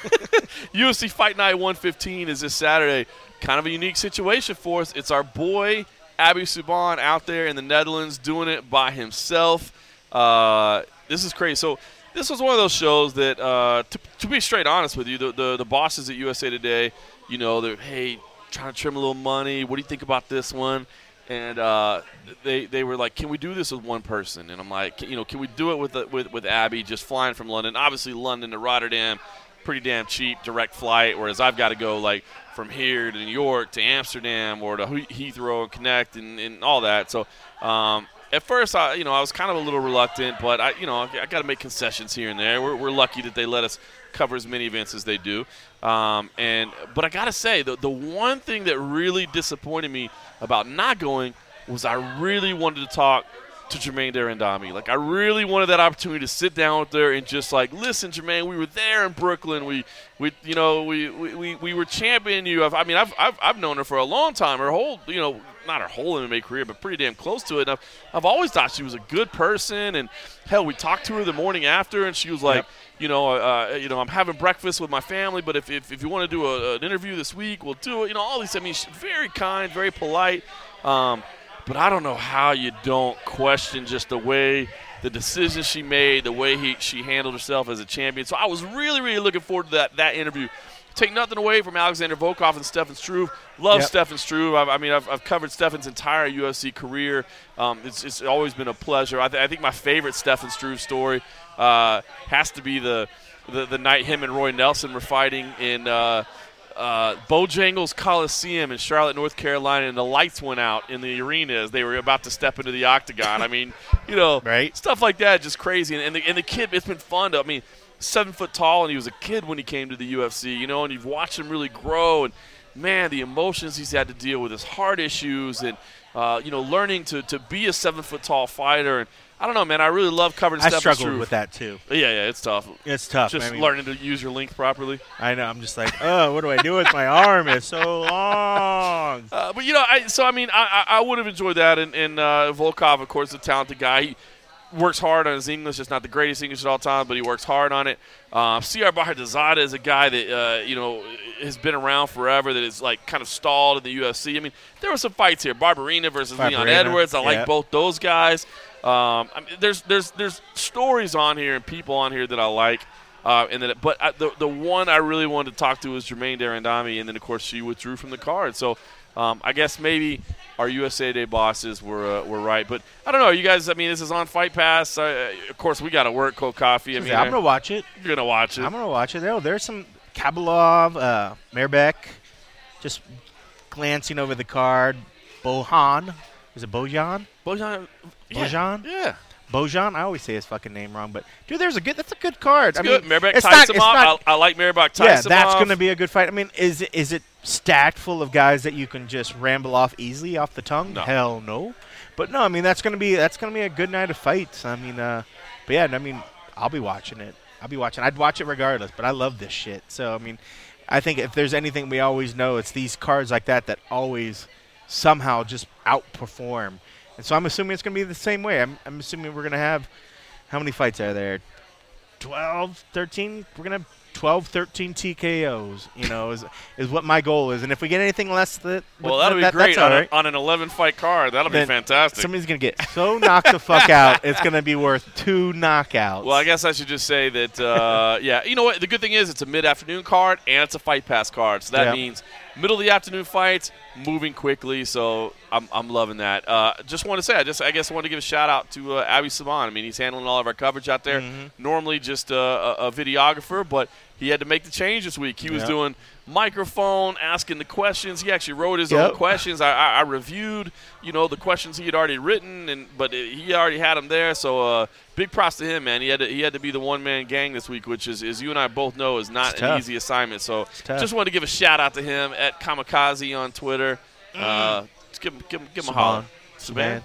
Speaker 1: UFC Fight Night 115 is this Saturday. Kind of a unique situation for us. It's our boy Abu Subhan out there in the Netherlands doing it by himself. This is crazy. So this was one of those shows that, to be straight honest with you, the bosses at USA Today, you know, they're, hey, trying to trim a little money. What do you think about this one? And they were like, can we do this with one person? And I'm like, you know, can we do it with Abby just flying from London? Obviously, London to Rotterdam, pretty damn cheap, direct flight, whereas I've got to go, like, from here to New York to Amsterdam or to Heathrow and connect and all that. So at first, I was kind of a little reluctant, but I got to make concessions here and there. We're lucky that they let us cover as many events as they do. But I got to say, the one thing that really disappointed me about not going was I really wanted to talk to Jermaine Darandami. Like, I really wanted that opportunity to sit down with her and just like, listen, Jermaine, we were there in Brooklyn. We were championing you. I've known her for a long time. Her whole, not her whole MMA career, but pretty damn close to it. And I've always thought she was a good person. And hell, we talked to her the morning after, and she was like, I'm having breakfast with my family, but if you want to do an interview this week, we'll do it. All these. I mean, she's very kind, very polite. But I don't know how you don't question just the way the decisions she made, the way she handled herself as a champion. So I was really, really looking forward to that interview. Take nothing away from Alexander Volkov and Stefan Struve. Love Stefan Struve. I've covered Stefan's entire UFC career. It's always been a pleasure. I think my favorite Stefan Struve story has to be the night him and Roy Nelson were fighting in Bojangles Coliseum in Charlotte, North Carolina, and the lights went out in the arena as they were about to step into the octagon. I mean,
Speaker 2: right?
Speaker 1: Stuff like that, just crazy. And the kid, it's been fun. 7 foot tall, and he was a kid when he came to the UFC, and you've watched him really grow. And, man, the emotions he's had to deal with, his heart issues, and, learning to be a 7 foot tall fighter. And I don't know, man. I really love covering Stefan Struve.
Speaker 2: I struggled with that, too.
Speaker 1: Yeah, it's tough.
Speaker 2: It's tough.
Speaker 1: Just learning to use your length properly.
Speaker 2: I know. I'm just like, what do I do with my arm? It's so long.
Speaker 1: I would have enjoyed that. And Volkov, of course, is a talented guy. He works hard on his English. It's not the greatest English at all times, but he works hard on it. C.R. Bahadazada is a guy that, has been around forever, that is, like, kind of stalled in the UFC. I mean, there were some fights here. Barberina versus Leon Edwards. I like both those guys. There's stories on here and people on here that I like. The one I really wanted to talk to was Jermaine Darandami, and then, of course, she withdrew from the card. So I guess maybe our USA Today bosses were right. But I don't know. You guys, this is on Fight Pass. Of course, we got to work Cold Coffee.
Speaker 2: I'm going to watch it.
Speaker 1: You're going to watch it.
Speaker 2: I'm going to watch it. There's some Kabalov, Merbeck, just glancing over the card. Bohan. Is it Bojan?
Speaker 1: Bojan.
Speaker 2: Bojan?
Speaker 1: Yeah.
Speaker 2: Bojan. I always say his fucking name wrong, but dude, that's a good card.
Speaker 1: It's good. Merabek ties him off. I like Merabek ties him off.
Speaker 2: Yeah, that's going to be a good fight. I mean, is it stacked full of guys that you can just ramble off easily off the tongue?
Speaker 1: No.
Speaker 2: Hell no. But no, I mean that's going to be a good night of fights. I mean, but yeah, I mean, I'll be watching it. I'd watch it regardless. But I love this shit. So I mean, I think if there's anything we always know, it's these cards like that always somehow just outperform. And so I'm assuming it's going to be the same way. I'm assuming we're going to have, how many fights are there? 12, 13? We're going to have 12, 13 TKOs, is what my goal is. And if we get anything less that'll
Speaker 1: be great on an 11-fight card. That'll be fantastic.
Speaker 2: Somebody's going to get so knocked the fuck out, it's going to be worth 2 knockouts.
Speaker 1: Well, I guess I should just say that, yeah, you know what? The good thing is it's a mid-afternoon card and it's a Fight Pass card. So that means middle of the afternoon fights, moving quickly. So I'm loving that. Just want to say, I guess I want to give a shout-out to Abby Saban. I mean, he's handling all of our coverage out there. Mm-hmm. Normally just a videographer, but he had to make the change this week. He was doing microphone, asking the questions. He actually wrote his own questions. I reviewed, the questions he had already written, but he already had them there. So big props to him, man. He had to be the one-man gang this week, which is, as you and I both know, is not an easy assignment. So just wanted to give a shout-out to him at Kamikaze on Twitter. Just give him a holler. Saban?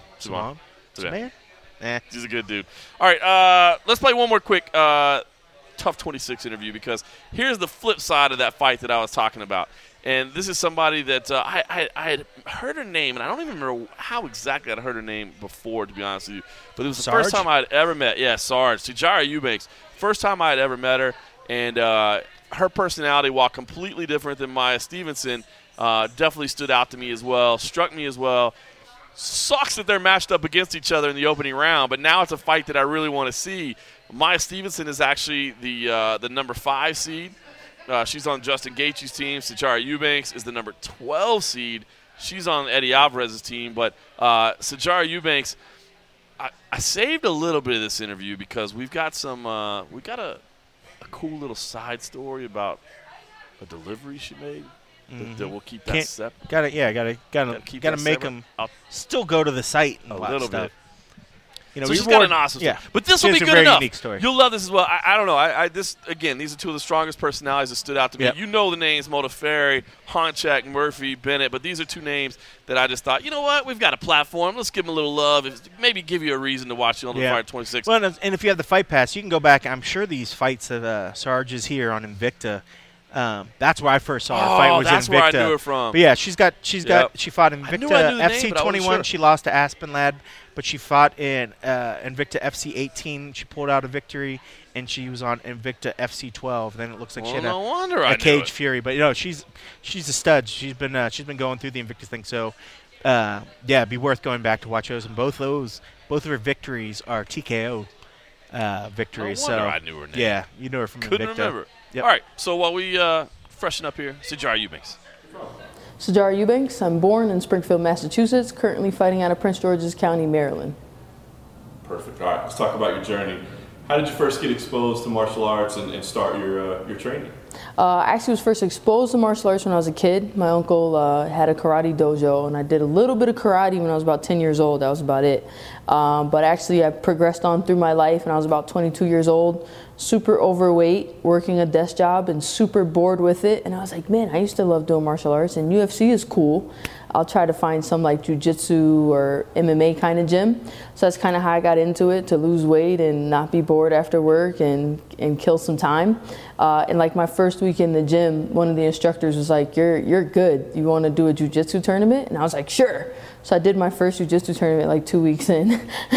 Speaker 1: He's a good dude. All right, let's play one more quick Tough 26 interview, because here's the flip side of that fight that I was talking about. And this is somebody that I had heard her name, and I don't even remember how exactly I'd heard her name before, to be honest with you. But it was the first time I'd ever met. Yeah, Sarge. Sijara Eubanks. First time I had ever met her. And her personality, while completely different than Maya Stevenson, definitely stood out to me as well, struck me as well. Sucks that they're matched up against each other in the opening round, but now it's a fight that I really want to see. Maya Stevenson is actually the number 5 seed. She's on Justin Gaethje's team. Sijara Eubanks is the number 12 seed. She's on Eddie Alvarez's team. But Sijara Eubanks, I saved a little bit of this interview because we've got a cool little side story about a delivery she made. That we'll keep that separate.
Speaker 2: Gotta make them still go to the site and
Speaker 1: a
Speaker 2: watch
Speaker 1: little
Speaker 2: stuff.
Speaker 1: So she's got an awesome story. But this will be good enough.
Speaker 2: Story.
Speaker 1: You'll love this as well. I don't know. These are two of the strongest personalities that stood out to me.
Speaker 2: Yep.
Speaker 1: You know the names, Modafferi, Honchak, Murphy, Bennett, but these are two names that I just thought, you know what? We've got a platform. Let's give them a little love. Maybe give you a reason to watch the Ultimate Fighter 26.
Speaker 2: Well, and if you have the Fight Pass, you can go back. I'm sure these fights that Sarge is here on Invicta. That's where I first saw her fight. Was
Speaker 1: that's
Speaker 2: Invicta.
Speaker 1: Where I knew her from.
Speaker 2: But yeah, she fought in Invicta FC 21. She lost to Aspen Lad, but she fought in Invicta FC 18. She pulled out a victory, and she was on Invicta FC 12. Then it looks like she had a Cage Fury. But she's a stud. She's been going through the Invictus thing. So it'd be worth going back to watch those. And both of her victories are TKO victories.
Speaker 1: No wonder I knew her name.
Speaker 2: Yeah, you know her from
Speaker 1: Couldn't
Speaker 2: Invicta.
Speaker 1: remember.
Speaker 2: Yep.
Speaker 1: All right, so while we freshen up here, Sijara Eubanks.
Speaker 7: Sijara Eubanks. I'm born in Springfield, Massachusetts, currently fighting out of Prince George's County, Maryland.
Speaker 5: Perfect. All right, let's talk about your journey. How did you first get exposed to martial arts and start your training?
Speaker 7: I actually was first exposed to martial arts when I was a kid. My uncle had a karate dojo, and I did a little bit of karate when I was about 10 years old. That was about it. But actually, I progressed on through my life, and I was about 22 years old, super overweight, working a desk job, and super bored with it. And I was like, man, I used to love doing martial arts, and UFC is cool. I'll try to find some like jiu-jitsu or MMA kind of gym. So that's kind of how I got into it, to lose weight and not be bored after work and kill some time. And like my first week in the gym, one of the instructors was like, you're good. You want to do a jiu-jitsu tournament? And I was like, sure. So I did my first jiu-jitsu tournament like 2 weeks in.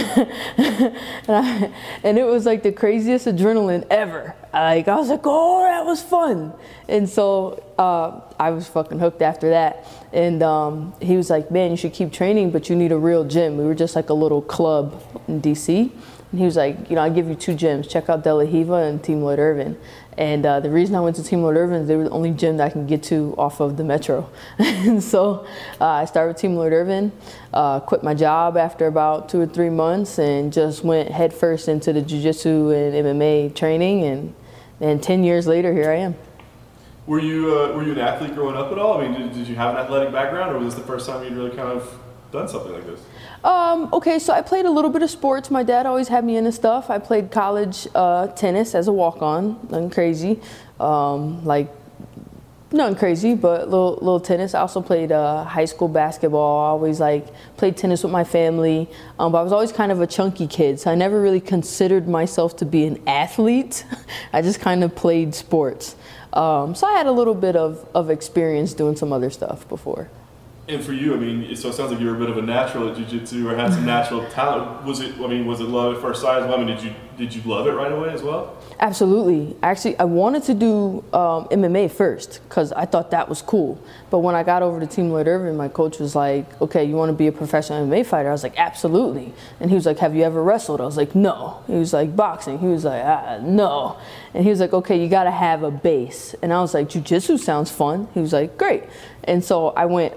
Speaker 7: and it was like the craziest adrenaline ever. I was like, oh, that was fun. And so I was fucking hooked after that. And he was like, man, you should keep training, but you need a real gym. We were just like a little club in DC. And he was like, I'll give you 2 gyms. Check out De La Riva and Team Lloyd Irvin. And the reason I went to Team Lloyd Irvin is they were the only gym that I can get to off of the Metro. And so I started with Team Lloyd Irvin, quit my job after about 2 or 3 months, and just went headfirst into the jiu-jitsu and MMA training. And 10 years later, here I am.
Speaker 5: Were you an athlete growing up at all? I mean, did you have an athletic background, or was this the first time you'd really kind of done something like this?
Speaker 7: Okay, so I played a little bit of sports. My dad always had me into stuff. I played college tennis as a walk-on, nothing crazy. Nothing crazy, but little tennis. I also played high school basketball. I always played tennis with my family, but I was always kind of a chunky kid, so I never really considered myself to be an athlete. I just kind of played sports. So I had a little bit of experience doing some other stuff before.
Speaker 5: And for you, I mean, so it sounds like you were a bit of a natural at jiu-jitsu or had some natural talent. Was it love at first sight as well? I mean, did you love it right away as well?
Speaker 7: Absolutely. Actually, I wanted to do MMA first because I thought that was cool. But when I got over to Team Lloyd Irvin, my coach was like, okay, you want to be a professional MMA fighter? I was like, absolutely. And he was like, have you ever wrestled? I was like, no. He was like, boxing? He was like, no. And he was like, okay, you got to have a base. And I was like, jiu-jitsu sounds fun. He was like, great. And so I went,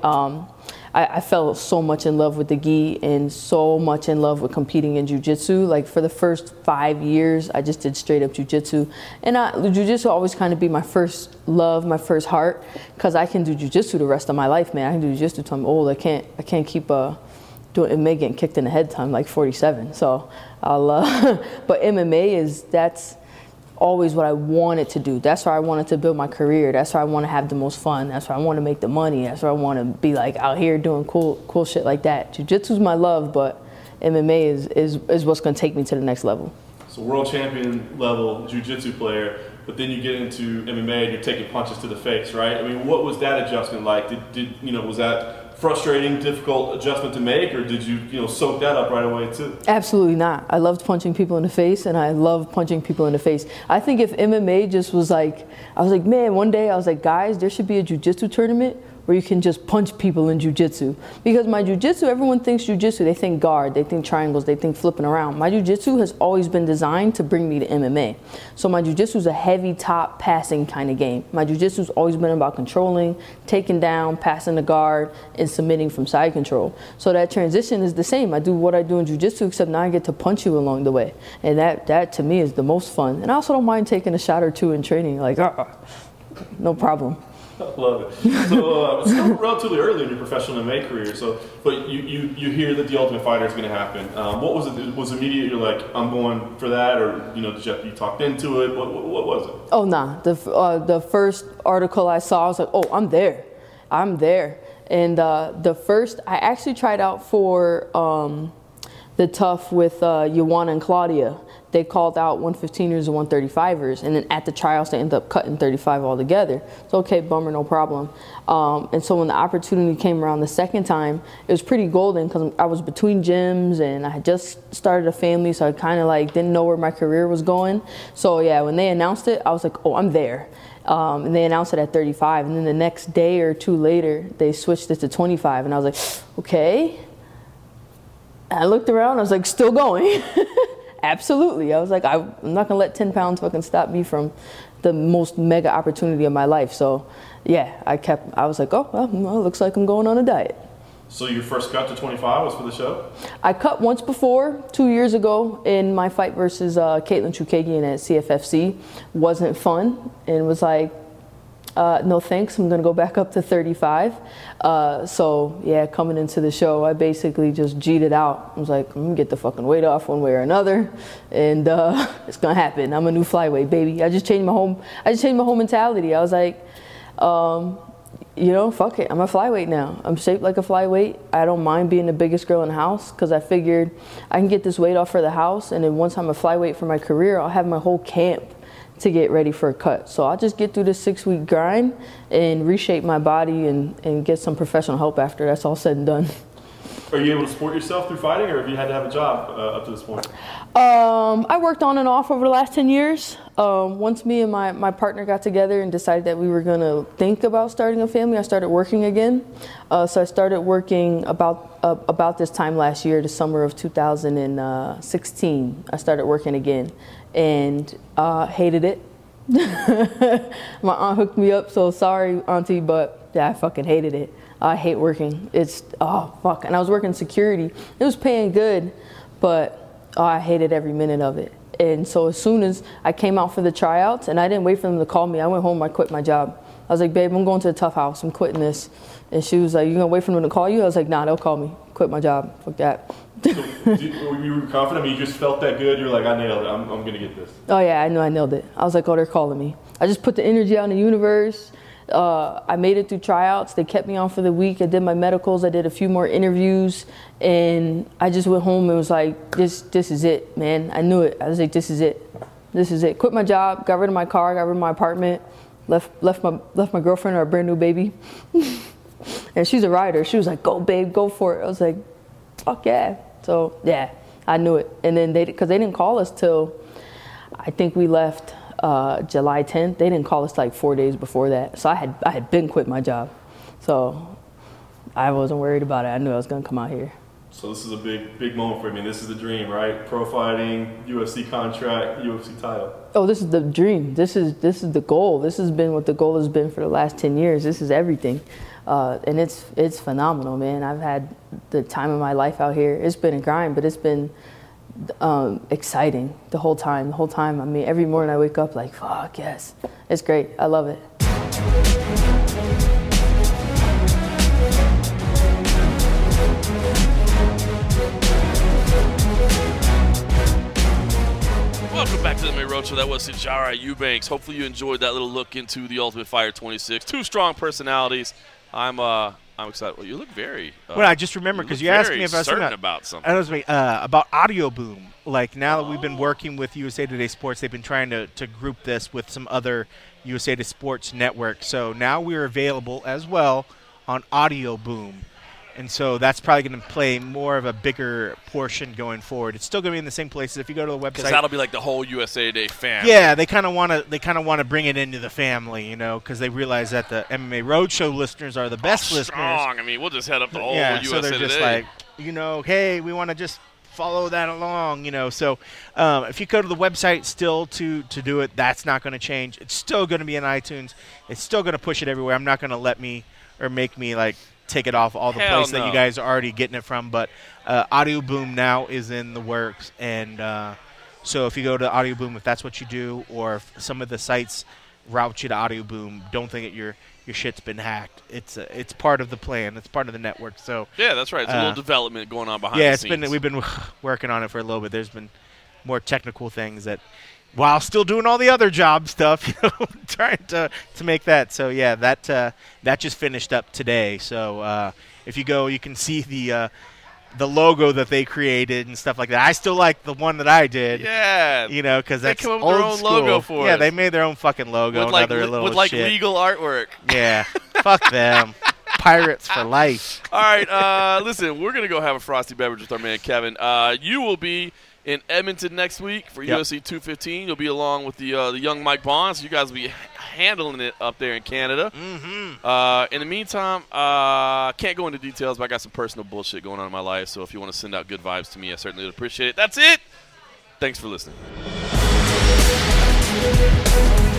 Speaker 7: I fell so much in love with the gi and so much in love with competing in jiu-jitsu. Like for the first 5 years, I just did straight up jiu-jitsu. And jiu-jitsu always kind of be my first love, my first heart, because I can do jiu-jitsu the rest of my life, man. I can do jiu-jitsu till I'm old. I can't keep doing MMA getting kicked in the head till I'm like 47. So but MMA that's always what I wanted to do. That's where I wanted to build my career. That's where I want to have the most fun. That's where I want to make the money. That's where I want to be like out here doing cool shit like that. Jiu-jitsu's my love, but MMA is what's going to take me to the next level.
Speaker 5: So world champion level jiu-jitsu player, but then you get into MMA and you're taking punches to the face, right? I mean, what was that adjustment like? Was that frustrating, difficult adjustment to make, or did you soak that up right away too?
Speaker 7: Absolutely not. I loved punching people in the face, and I love punching people in the face. I think if MMA just was like, I was like, man, one day I was like, guys, there should be a jiu-jitsu tournament where you can just punch people in jiu-jitsu. Because my jiu-jitsu, everyone thinks jiu-jitsu, they think guard, they think triangles, they think flipping around. My jiu-jitsu has always been designed to bring me to MMA. So my jiu-jitsu is a heavy top passing kind of game. My jiu-jitsu has always been about controlling, taking down, passing the guard, and submitting from side control. So that transition is the same. I do what I do in jiu-jitsu, except now I get to punch you along the way. And that to me is the most fun. And I also don't mind taking a shot or two in training, like, no problem.
Speaker 5: I love it. So it's still relatively early in your professional MMA career. But you hear that the Ultimate Fighter is going to happen. What was it? Was it immediate? You're like, I'm going for that, or did you have to be talked into it? What was it?
Speaker 7: Oh nah. The first article I saw, I was like, oh, I'm there. And I actually tried out for the tough with Joanna and Claudia. They called out 115ers and 135ers, and then at the tryouts they ended up cutting 35 altogether. So okay, bummer, no problem. And so when the opportunity came around the second time, it was pretty golden because I was between gyms and I had just started a family, so I kind of didn't know where my career was going. So yeah, when they announced it, I was like, oh, I'm there. And they announced it at 35, and then the next day or two later, they switched it to 25, and I was like, okay. And I looked around, I was like, still going. Absolutely. I was like, I'm not going to let 10 pounds fucking stop me from the most mega opportunity of my life. So, yeah, I was like, oh, well, it looks like I'm going on a diet.
Speaker 5: So your first cut to 25 was for the show?
Speaker 7: I cut once before, 2 years ago, in my fight versus Caitlin Chukagian at CFFC. Wasn't fun, and was like, no thanks, I'm going to go back up to 35. So, yeah, coming into the show, I basically just G'd it out. I was like, I'm going to get the fucking weight off one way or another, and it's going to happen. I'm a new flyweight, baby. I just changed my whole mentality. I was like, fuck it. I'm a flyweight now. I'm shaped like a flyweight. I don't mind being the biggest girl in the house because I figured I can get this weight off for the house, and then once I'm a flyweight for my career, I'll have my whole camp to get ready for a cut. So I'll just get through this 6-week grind and reshape my body and get some professional help after that's all said and done.
Speaker 5: Are you able to support yourself through fighting, or have you had to have a job up to this point?
Speaker 7: I worked on and off over the last 10 years. Once me and my partner got together and decided that we were going to think about starting a family, I started working again. So I started working about this time last year, the summer of 2016. I started working again and hated it. My aunt hooked me up, so sorry, auntie, but yeah, I fucking hated it. I hate working. It's, oh, fuck. And I was working security. It was paying good, but I hated every minute of it. And so as soon as I came out for the tryouts, and I didn't wait for them to call me, I went home, I quit my job. I was like, babe, I'm going to the Tough House. I'm quitting this. And she was like, you gonna wait for them to call you? I was like, nah, they'll call me. Quit my job. Fuck that.
Speaker 5: So, were you confident? I mean, you just felt that good? You're like, I nailed it. I'm going to get this.
Speaker 7: Oh, yeah, I know I nailed it. I was like, oh, they're calling me. I just put the energy out in the universe. I made it through tryouts. They kept me on for the week. I did my medicals. I did a few more interviews. And I just went home and was like, this is it, man. I knew it. I was like, this is it. This is it. Quit my job, got rid of my car, got rid of my apartment, left my girlfriend and our brand new baby. And she's a rider. She was like, go, babe, go for it. I was like, fuck yeah. So, yeah, I knew it. And then because they didn't call us till, I think we left July 10th. They didn't call us like 4 days before that. So I had been quit my job. So I wasn't worried about it. I knew I was going to come out here.
Speaker 5: So this is a big moment for you. I mean, this is the dream, right? Pro fighting, UFC contract, UFC title. Oh,
Speaker 7: this is the dream. This is the goal. This has been what the goal has been for the last 10 years. This is everything. And it's phenomenal, man. I've had the time of my life out here. It's been a grind, but it's been exciting the whole time. I mean, every morning I wake up like, fuck, yes. It's great. I love it.
Speaker 1: Welcome back to the MMA Roadshow. That was Sijara Eubanks. Hopefully you enjoyed that little look into the Ultimate Fighter 26. Two strong personalities. I'm excited. Well, you look very.
Speaker 2: Well, I just remember because you asked me if I was
Speaker 1: certain about something.
Speaker 2: I was about Audio Boom. Like now that we've been working with USA Today Sports, they've been trying to group this with some other USA Today Sports networks. So now we're available as well on Audio Boom. And so that's probably going to play more of a bigger portion going forward. It's still going to be in the same places. If you go to the website,
Speaker 1: because that'll be like the whole USA Today family.
Speaker 2: Yeah, they kind of want to bring it into the family, you know, because they realize that the MMA Roadshow listeners are the best listeners.
Speaker 1: Strong. I mean, we'll just head up the whole USA
Speaker 2: so they're just
Speaker 1: Today.
Speaker 2: like, you know, hey, we want to just follow that along, you know. So if you go to the website still to do it, that's not going to change. It's still going to be in iTunes. It's still going to push it everywhere. I'm not going to make me like take it off all the places that you guys are already getting it from, but Audio Boom now is in the works, and so if you go to Audio Boom, if that's what you do, or if some of the sites route you to Audio Boom, don't think that your shit's been hacked. It's part of the plan. It's part of the network. So
Speaker 1: yeah, that's right. It's a little development going on behind the scenes.
Speaker 2: We've been working on it for a little bit. There's been more technical things that, while still doing all the other job stuff, you know, trying to make that. So yeah, that just finished up today. So if you go, you can see the logo that they created and stuff like that. I still like the one that I did.
Speaker 1: Yeah,
Speaker 2: you know, because that's
Speaker 1: old
Speaker 2: old
Speaker 1: their own
Speaker 2: school.
Speaker 1: logo for
Speaker 2: Yeah,
Speaker 1: us.
Speaker 2: they made their own fucking logo.
Speaker 1: With like,
Speaker 2: shit.
Speaker 1: legal artwork.
Speaker 2: Yeah, fuck them. Pirates for life.
Speaker 1: All right, listen, we're gonna go have a frosty beverage with our man Kevin. You will be in Edmonton next week for UFC 215. You'll be along with the young Mike Bonds. You guys will be handling it up there in Canada. Mm-hmm. In the meantime, can't go into details, but I got some personal bullshit going on in my life. So if you want to send out good vibes to me, I certainly would appreciate it. That's it. Thanks for listening.